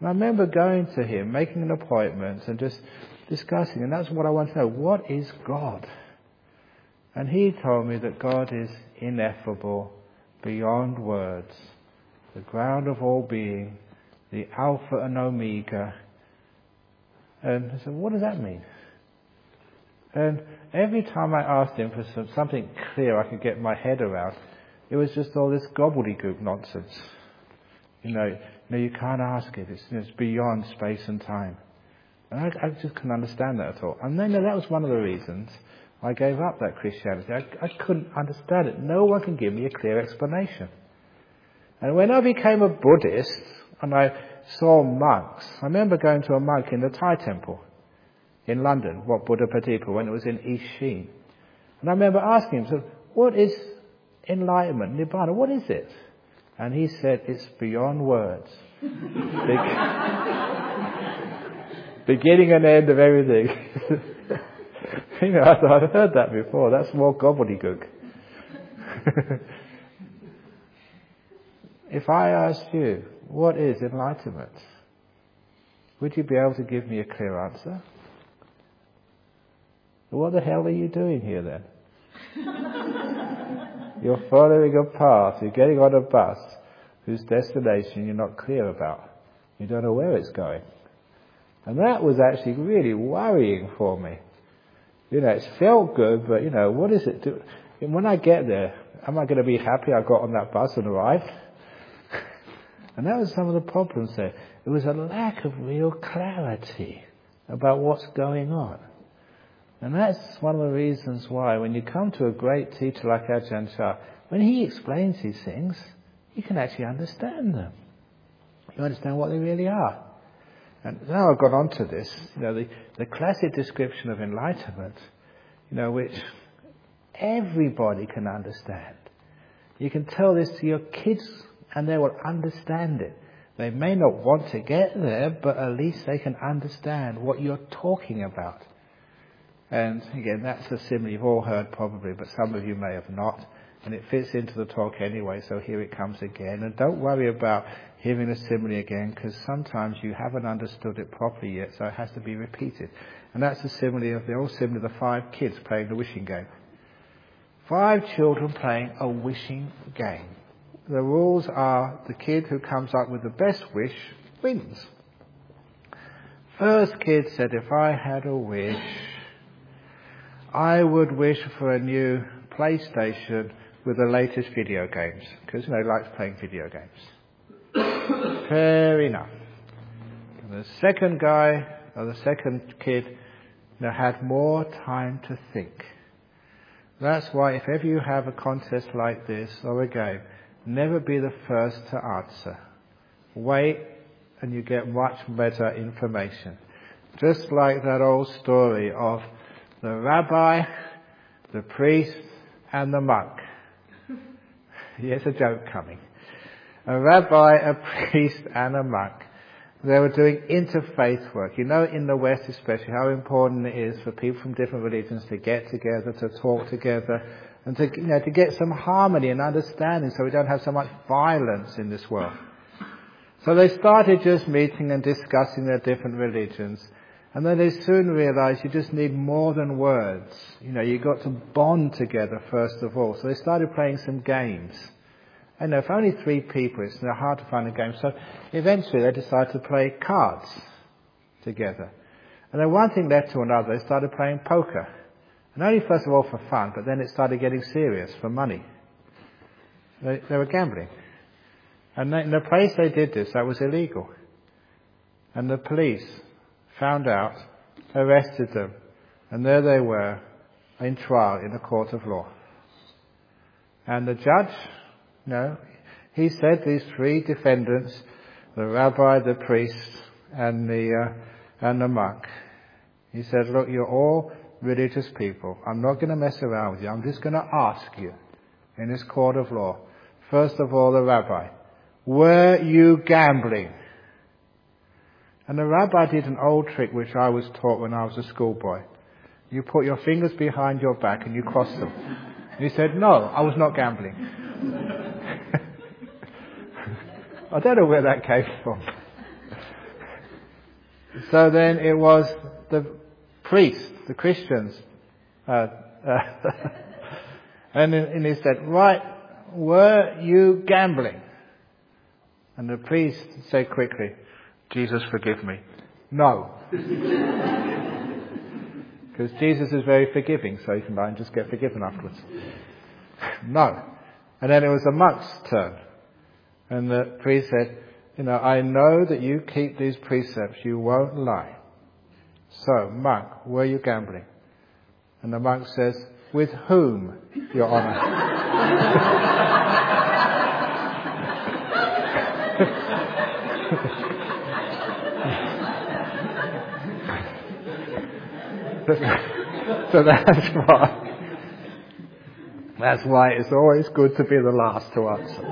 And I remember going to him, making an appointment and just discussing, and that's what I want to know. What is God? And he told me that God is ineffable, beyond words, the ground of all being, the Alpha and Omega. And I said, what does that mean? And every time I asked him for something clear I could get my head around, it was just all this gobbledygook nonsense. You can't ask it. It's beyond space and time. And I just couldn't understand that at all. And then that was one of the reasons I gave up that Christianity. I couldn't understand it. No one can give me a clear explanation. And when I became a Buddhist and I saw monks, I remember going to a monk in the Thai temple in London, Wat Buddha Padipa, when it was in East Sheen. And I remember asking him, so what is enlightenment, Nibbana, what is it? And he said, it's beyond words. Beginning and end of everything. I've heard that before. That's more gobbledygook. If I asked you, what is enlightenment? Would you be able to give me a clear answer? What the hell are you doing here then? You're following a path, you're getting on a bus whose destination you're not clear about. You don't know where it's going. And that was actually really worrying for me. It felt good, but what is it do? When I get there, am I going to be happy I got on that bus and arrived? And that was some of the problems there. It was a lack of real clarity about what's going on. And that's one of the reasons why when you come to a great teacher like Ajahn Chah, when he explains these things, you can actually understand them. You understand what they really are. And now I've got on to this, the classic description of enlightenment, which everybody can understand. You can tell this to your kids and they will understand it. They may not want to get there, but at least they can understand what you're talking about. And again, that's a simile you've all heard probably, but some of you may have not. And it fits into the talk anyway, so here it comes again. And don't worry about hearing a simile again, because sometimes you haven't understood it properly yet, so it has to be repeated. And that's the old simile of the 5 kids playing the wishing game. 5 children playing a wishing game. The rules are the kid who comes up with the best wish wins. First kid said, if I had a wish, I would wish for a new PlayStation with the latest video games, because he likes playing video games. Fair enough. The second kid had more time to think. That's why if ever you have a contest like this or a game, never be the first to answer. Wait and you get much better information. Just like that old story of the rabbi, the priest and the monk. Here's a joke coming. A rabbi, a priest and a monk. They were doing interfaith work. In the West especially, how important it is for people from different religions to get together, to talk together, and to get some harmony and understanding so we don't have so much violence in this world. So they started just meeting and discussing their different religions. And then they soon realized you just need more than words. You've got to bond together first of all. So they started playing some games. And if only 3 people, it's hard to find a game. So eventually they decided to play cards together. And then one thing led to another. They started playing poker. And only first of all for fun, but then it started getting serious for money. They were gambling. And in the place they did this, that was illegal. And the police found out, arrested them, and there they were in trial in a court of law. And the judge, he said these 3 defendants, the rabbi, the priest, and the monk, he said, look, you're all religious people. I'm not going to mess around with you. I'm just going to ask you in this court of law. First of all, the rabbi, were you gambling? And the rabbi did an old trick which I was taught when I was a schoolboy. You put your fingers behind your back and you cross them. And he said, no, I was not gambling. I don't know where that came from. So then it was the priests, the Christians, and he said, right, were you gambling? And the priest said quickly, Jesus, forgive me. No. Because Jesus is very forgiving, so you can lie and just get forgiven afterwards. No. And then it was the monk's turn. And the priest said, I know that you keep these precepts, you won't lie. So, monk, were you gambling? And the monk says, with whom, Your Honour? So that's why it's always good to be the last to answer.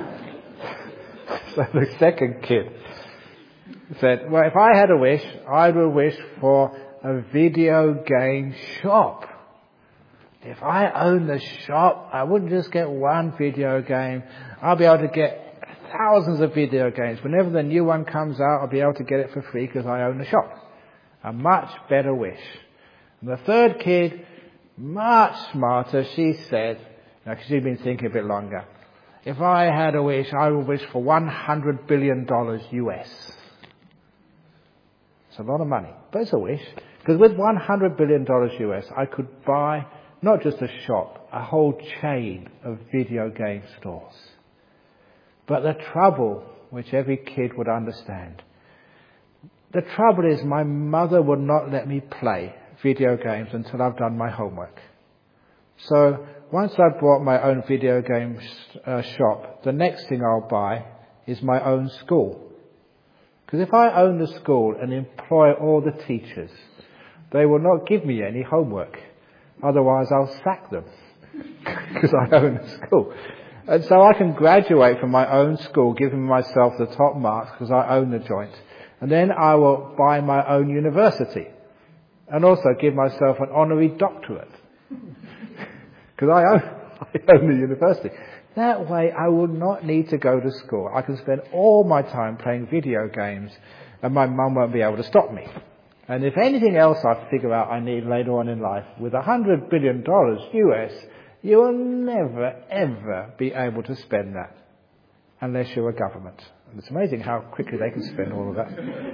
So the second kid said, well, if I had a wish, I would wish for a video game shop. If I owned the shop, I wouldn't just get one video game. I'll be able to get thousands of video games. Whenever the new one comes out, I'll be able to get it for free because I own the shop. A much better wish. And the third kid, much smarter, she said, because she'd been thinking a bit longer, if I had a wish, I would wish for $100 billion US. It's a lot of money, but it's a wish. Because with $100 billion US, I could buy not just a shop, a whole chain of video game stores. But the trouble, which every kid would understand, the trouble is my mother would not let me play video games until I've done my homework. So once I've bought my own video game shop, the next thing I'll buy is my own school. Because if I own the school and employ all the teachers, they will not give me any homework. Otherwise I'll sack them because I own the school. And so I can graduate from my own school, giving myself the top marks because I own the joint. And then I will buy my own university and also give myself an honorary doctorate because I own the university. That way I will not need to go to school. I can spend all my time playing video games and my mum won't be able to stop me. And if anything else I figure out I need later on in life, with $100 billion US, you will never, ever be able to spend that unless you're a government. And it's amazing how quickly they can spend all of that.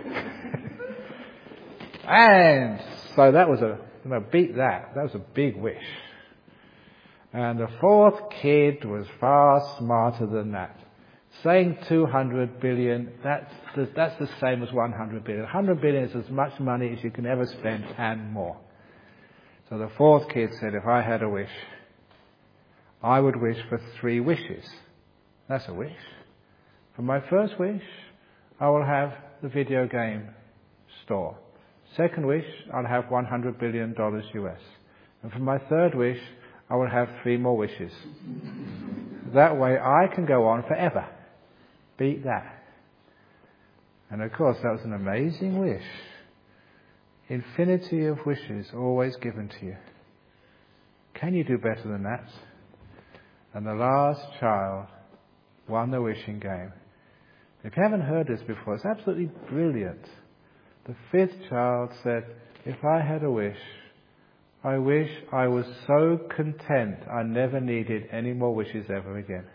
And so that was beat that. That was a big wish. And the fourth kid was far smarter than that. Saying 200 billion, that's the same as 100 billion. 100 billion is as much money as you can ever spend and more. So the fourth kid said, if I had a wish, I would wish for 3 wishes. That's a wish. For my first wish, I will have the video game store. Second wish, I'll have $100 billion US. And for my third wish, I will have 3 more wishes. That way I can go on forever. Beat that. And of course that was an amazing wish. Infinity of wishes always given to you. Can you do better than that? And the last child won the wishing game. If you haven't heard this before, it's absolutely brilliant. The 5th child said, if I had a wish, I wish I was so content I never needed any more wishes ever again.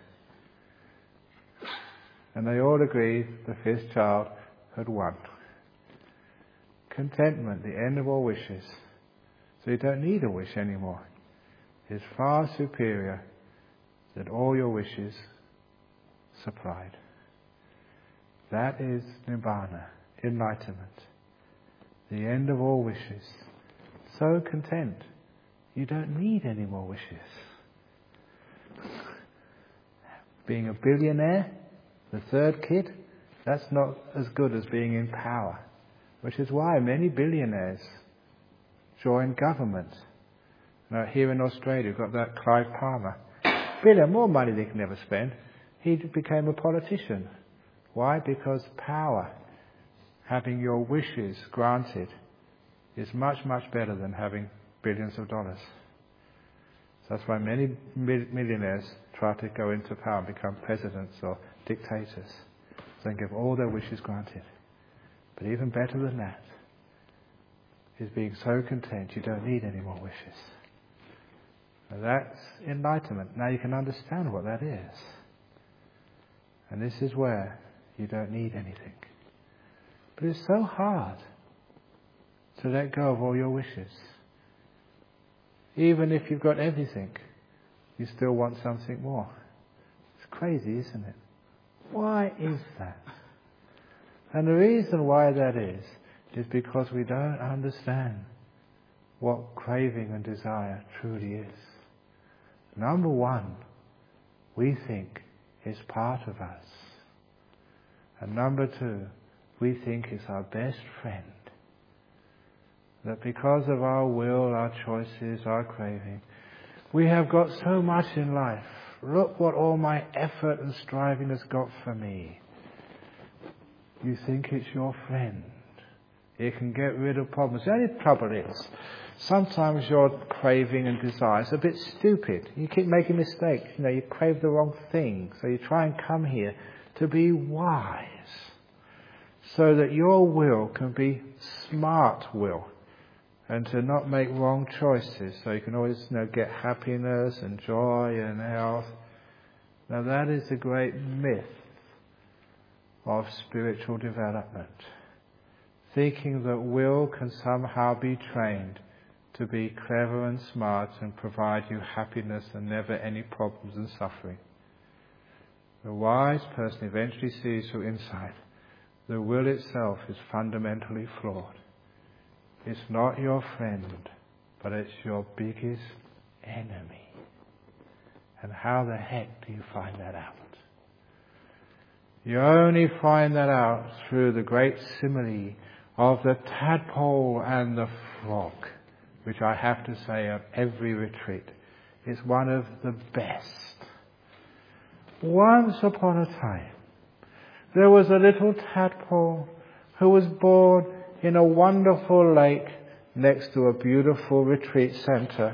And they all agreed the 5th child had won. Contentment, the end of all wishes. So you don't need a wish anymore. It's far superior than all your wishes supplied. That is Nibbana, enlightenment. The end of all wishes. So content. You don't need any more wishes. Being a billionaire, the third kid, that's not as good as being in power. Which is why many billionaires join government. Now here in Australia, you've got that Clive Palmer. Billion, more money than he can never spend. He became a politician. Why? Because power, having your wishes granted, is much, much better than having billions of dollars. So that's why many millionaires try to go into power and become presidents or dictators. So they can get all their wishes granted. But even better than that is being so content you don't need any more wishes. And that's enlightenment. Now you can understand what that is. And this is where you don't need anything. But it's so hard to let go of all your wishes. Even if you've got everything, you still want something more. It's crazy, isn't it? Why is that? And the reason why that is because we don't understand what craving and desire truly is. Number one, we think it's part of us. And number two, we think it's our best friend. That because of our will, our choices, our craving, we have got so much in life. Look what all my effort and striving has got for me. You think it's your friend. It can get rid of problems. The only trouble is, sometimes your craving and desire is a bit stupid. You keep making mistakes. You crave the wrong thing. So you try and come here to be wise. So that your will can be smart will. And to not make wrong choices. So you can always get happiness and joy and health. Now that is the great myth of spiritual development. Thinking that will can somehow be trained to be clever and smart and provide you happiness and never any problems and suffering. The wise person eventually sees through insight the will itself is fundamentally flawed. It's not your friend, but it's your biggest enemy. And how the heck do you find that out? You only find that out through the great simile of the tadpole and the frog, which I have to say at every retreat is one of the best. Once upon a time, there was a little tadpole who was born in a wonderful lake next to a beautiful retreat center.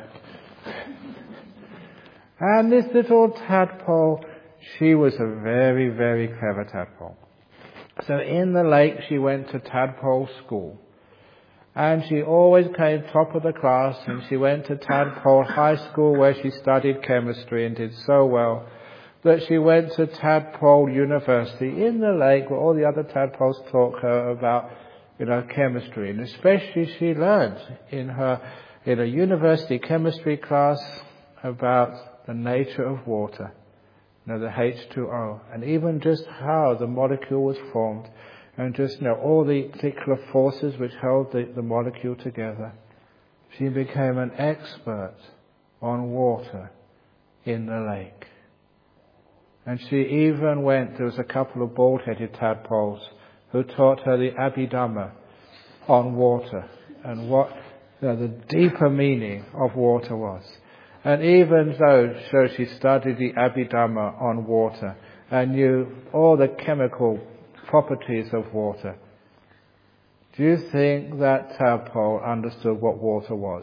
And this little tadpole, she was a very, very clever tadpole. So in the lake she went to tadpole school. And she always came top of the class, and she went to Tadpole High School where she studied chemistry and did so well that she went to Tadpole University in the lake where all the other tadpoles taught her about chemistry. And especially she learned in a university chemistry class about the nature of water, the H2O, and even just how the molecule was formed, and just all the particular forces which held the molecule together. She became an expert on water in the lake. And she even there was a couple of bald-headed tadpoles who taught her the Abhidhamma on water and what the deeper meaning of water was. And even so she studied the Abhidhamma on water and knew all the chemical properties of water. Do you think that tadpole understood what water was?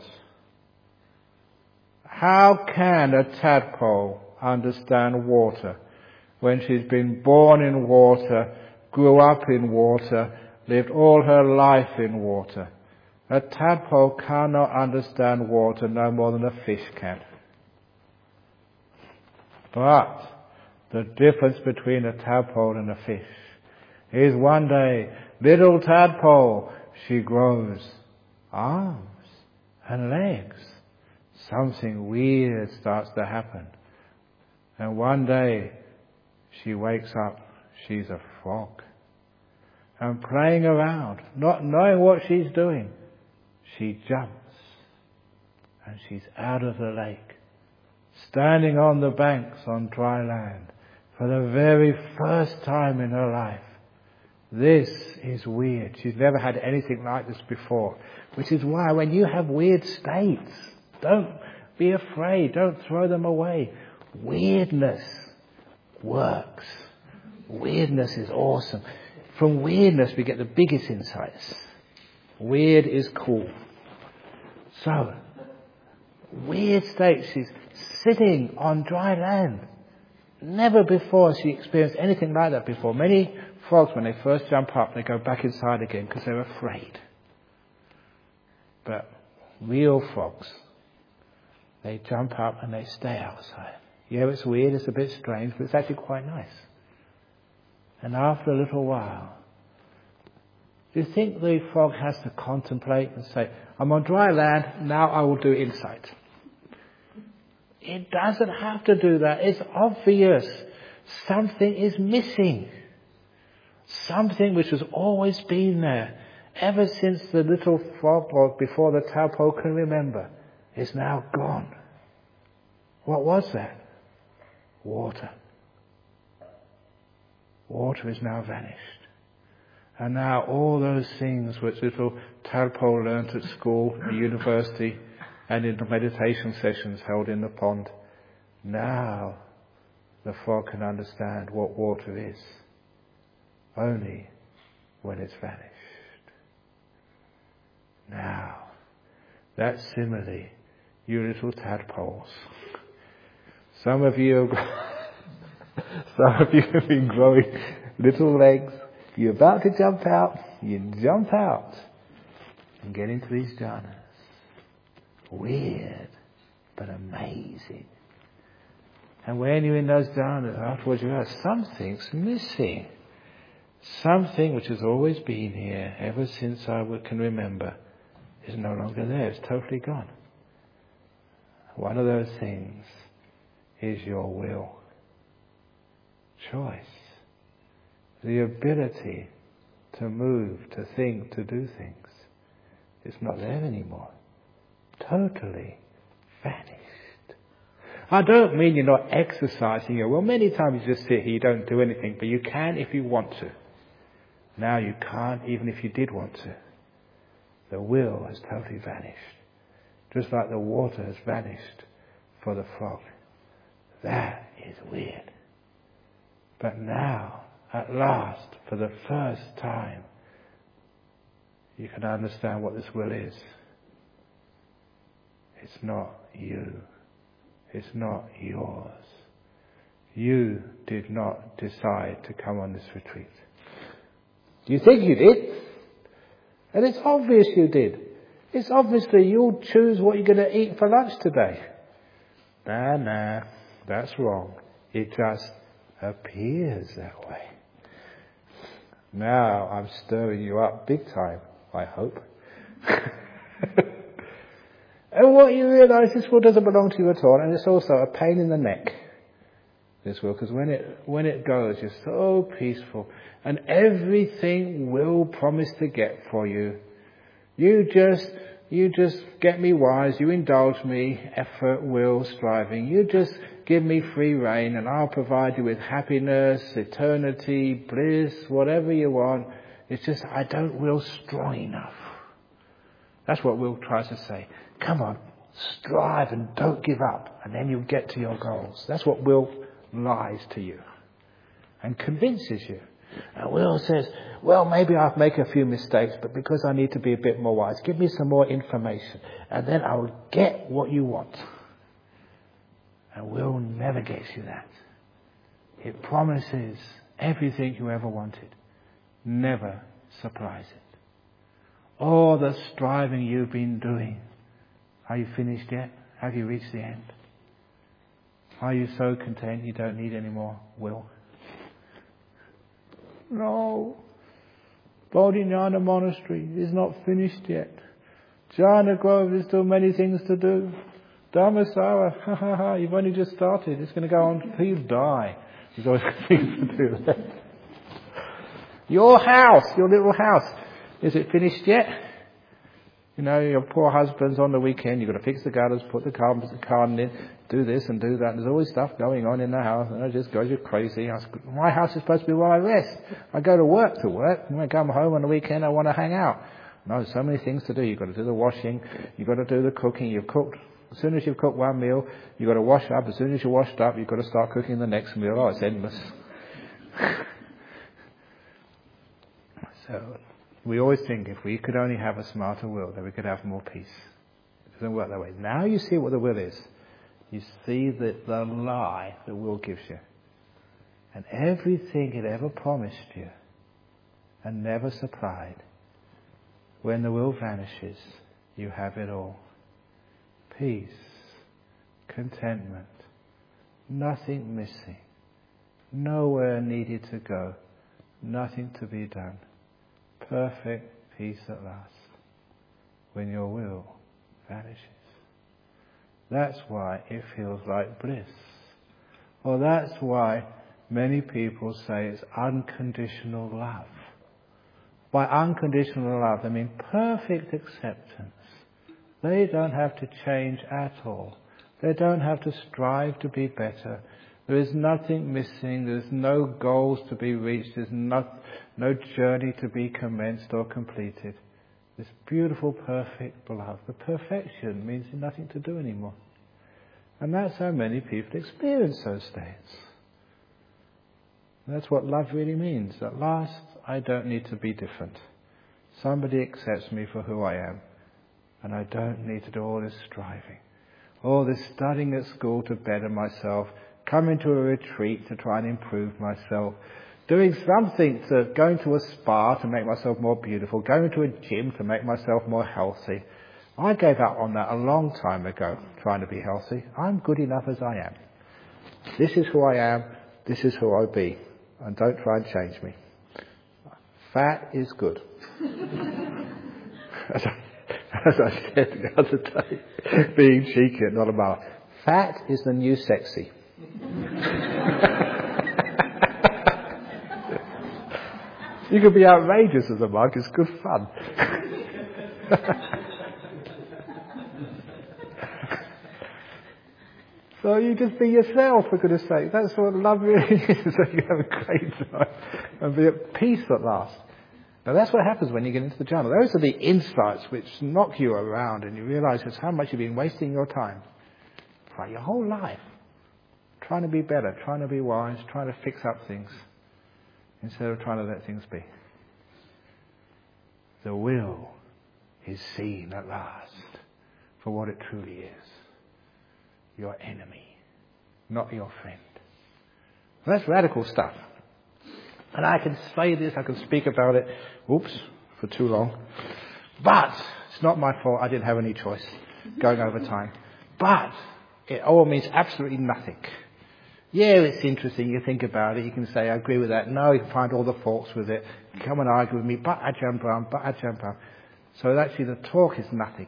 How can a tadpole understand water when she's been born in water, grew up in water, lived all her life in water? A tadpole cannot understand water no more than a fish can. But the difference between a tadpole and a fish is one day, little tadpole, she grows arms and legs. Something weird starts to happen. And one day, she wakes up, she's a frog. And playing around, not knowing what she's doing, she jumps. And she's out of the lake, standing on the banks on dry land for the very first time in her life. This is weird. She's never had anything like this before. Which is why when you have weird states, don't be afraid. Don't throw them away. Weirdness works. Weirdness is awesome. From weirdness we get the biggest insights. Weird is cool. So, weird state. She's sitting on dry land. Never before she experienced anything like that before. Many frogs, when they first jump up, they go back inside again because they're afraid. But real frogs, they jump up and they stay outside. Yeah, it's weird, it's a bit strange, but it's actually quite nice. And after a little while, do you think the frog has to contemplate and say, I'm on dry land, now I will do insight? It doesn't have to do that. It's obvious. Something is missing. Something which has always been there, ever since the little frog, or before the tadpole can remember, is now gone. What was that? Water. Water is now vanished. And now all those things which little tadpole learnt at school, at university, and in the meditation sessions held in the pond, now the frog can understand what water is, only when it's vanished. Now, that simile, you little tadpoles. Some of you have been growing little legs. You're about to jump out. You jump out and get into these jhanas. Weird, but amazing. And when you're in those jhanas, afterwards you realize something's missing. Something which has always been here, ever since I can remember, is no longer there. It's totally gone. One of those things is your will. Choice. The ability to move, to think, to do things. It's not there anymore. Totally vanished. I don't mean you're not exercising. Well, many times you just sit here, you don't do anything, but you can if you want to. Now you can't, even if you did want to. The will has totally vanished. Just like the water has vanished for the frog. That is weird. But now, at last, for the first time, you can understand what this will is. It's not you. It's not yours. You did not decide to come on this retreat. Do you think you did? And it's obvious you did. It's obviously you'll choose what you're going to eat for lunch today. Nah, that's wrong. It just appears that way. Now I'm stirring you up big time, I hope. And what you realise, this will doesn't belong to you at all, and it's also a pain in the neck, this will, because when it goes, you're so peaceful, and everything will promise to get for you. You just get me wise, you indulge me, effort, will, striving. You just give me free rein, and I'll provide you with happiness, eternity, bliss, whatever you want. It's just I don't will strong enough. That's what will tries to say. Come on, strive and don't give up, and then you'll get to your goals. That's what will lies to you and convinces you. And will says, well, maybe I'll make a few mistakes, but because I need to be a bit more wise, give me some more information, and then I will get what you want. And will never gets you that. It promises everything you ever wanted, never supplies it. All the striving you've been doing, are you finished yet? Have you reached the end? Are you so content you don't need any more will? No. Bodhinyana Monastery is not finished yet. Jhana Grove, there's still many things to do. Dhammasara, you've only just started. It's going to go on until you die. There's always things to do left. Your house, your little house, is it finished yet? You know, your poor husband's on the weekend, you've got to fix the gutters, put the garden in, do this and do that. There's always stuff going on in the house, and it just goes you crazy. My house is supposed to be where I rest. I go to work. When I come home on the weekend, I want to hang out. No, so many things to do. You've got to do the washing, you've got to do the cooking. You've cooked. As soon as you've cooked one meal, you've got to wash up. As soon as you're washed up, you've got to start cooking the next meal. Oh, it's endless. So we always think if we could only have a smarter will, then we could have more peace. It doesn't work that way. Now you see what the will is. You see that the lie the will gives you. And everything it ever promised you and never supplied. When the will vanishes, you have it all. Peace, contentment, nothing missing, nowhere needed to go, nothing to be done. Perfect peace at last, when your will vanishes. That's why it feels like bliss. Or that's why many people say it's unconditional love. By unconditional love, they mean perfect acceptance. They don't have to change at all. They don't have to strive to be better. There is nothing missing. There's no goals to be reached. There's no journey to be commenced or completed. This beautiful, perfect love. The perfection means nothing to do anymore. And that's how many people experience those states. That's what love really means. At last, I don't need to be different. Somebody accepts me for who I am. And I don't need to do all this striving. All this studying at school to better myself. Coming to a retreat to try and improve myself. Doing something going to a spa to make myself more beautiful. Going to a gym to make myself more healthy. I gave up on that a long time ago, trying to be healthy. I'm good enough as I am. This is who I am. This is who I'll be. And don't try and change me. Fat is good. As I said the other day, being cheeky and not a mouth. Fat is the new sexy. You can be outrageous as a monk. It's good fun. So you just be yourself, for goodness sake. That's what love really is. So you have a great time and be at peace at last. Now that's what happens when you get into the jhana. Those are the insights which knock you around and you realise just how much you've been wasting your time. Right, your whole life. Trying to be better, trying to be wise, trying to fix up things. Instead of trying to let things be. The will is seen at last for what it truly is. Your enemy, not your friend. Well, that's radical stuff. And I can say this, I can speak about it, for too long. But it's not my fault, I didn't have any choice going over time. But it all means absolutely nothing. Yeah, it's interesting, you think about it, you can say, I agree with that. No, you can find all the faults with it. Come and argue with me, but Ajahn Brahm. So actually the talk is nothing.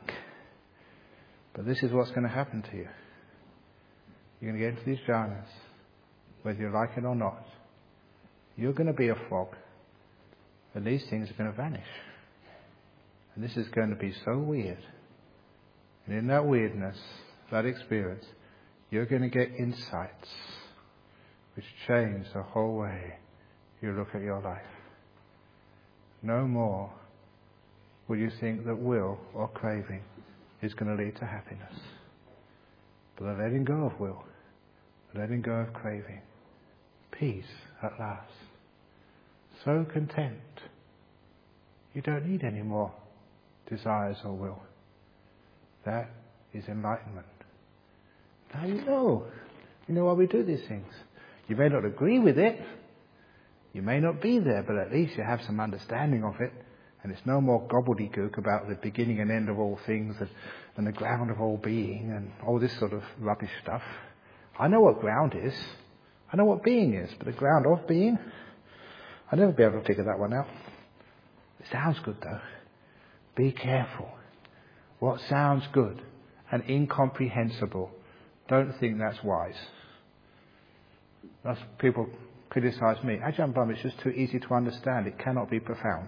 But this is what's going to happen to you. You're going to get into these jhanas, whether you like it or not. You're going to be a fog. And these things are going to vanish. And this is going to be so weird. And in that weirdness, that experience, you're going to get insights which change the whole way you look at your life. No more will you think that will or craving is going to lead to happiness. But the letting go of will, the letting go of craving, peace at last. So content. You don't need any more desires or will. That is enlightenment. Now you know why we do these things. You may not agree with it. You may not be there, but at least you have some understanding of it. And it's no more gobbledygook about the beginning and end of all things and the ground of all being and all this sort of rubbish stuff. I know what ground is. I know what being is, but the ground of being, I'll never be able to figure that one out. It sounds good though. Be careful. What sounds good and incomprehensible, don't think that's wise. That's people criticize me. Ajahn Brahm, it's just too easy to understand. It cannot be profound.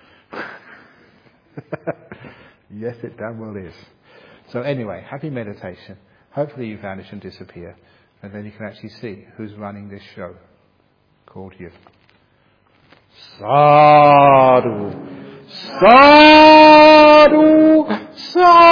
Yes, it damn well is. So anyway, happy meditation. Hopefully you vanish and disappear. And then you can actually see who's running this show called you. Sadhu. Sadhu. Sadhu.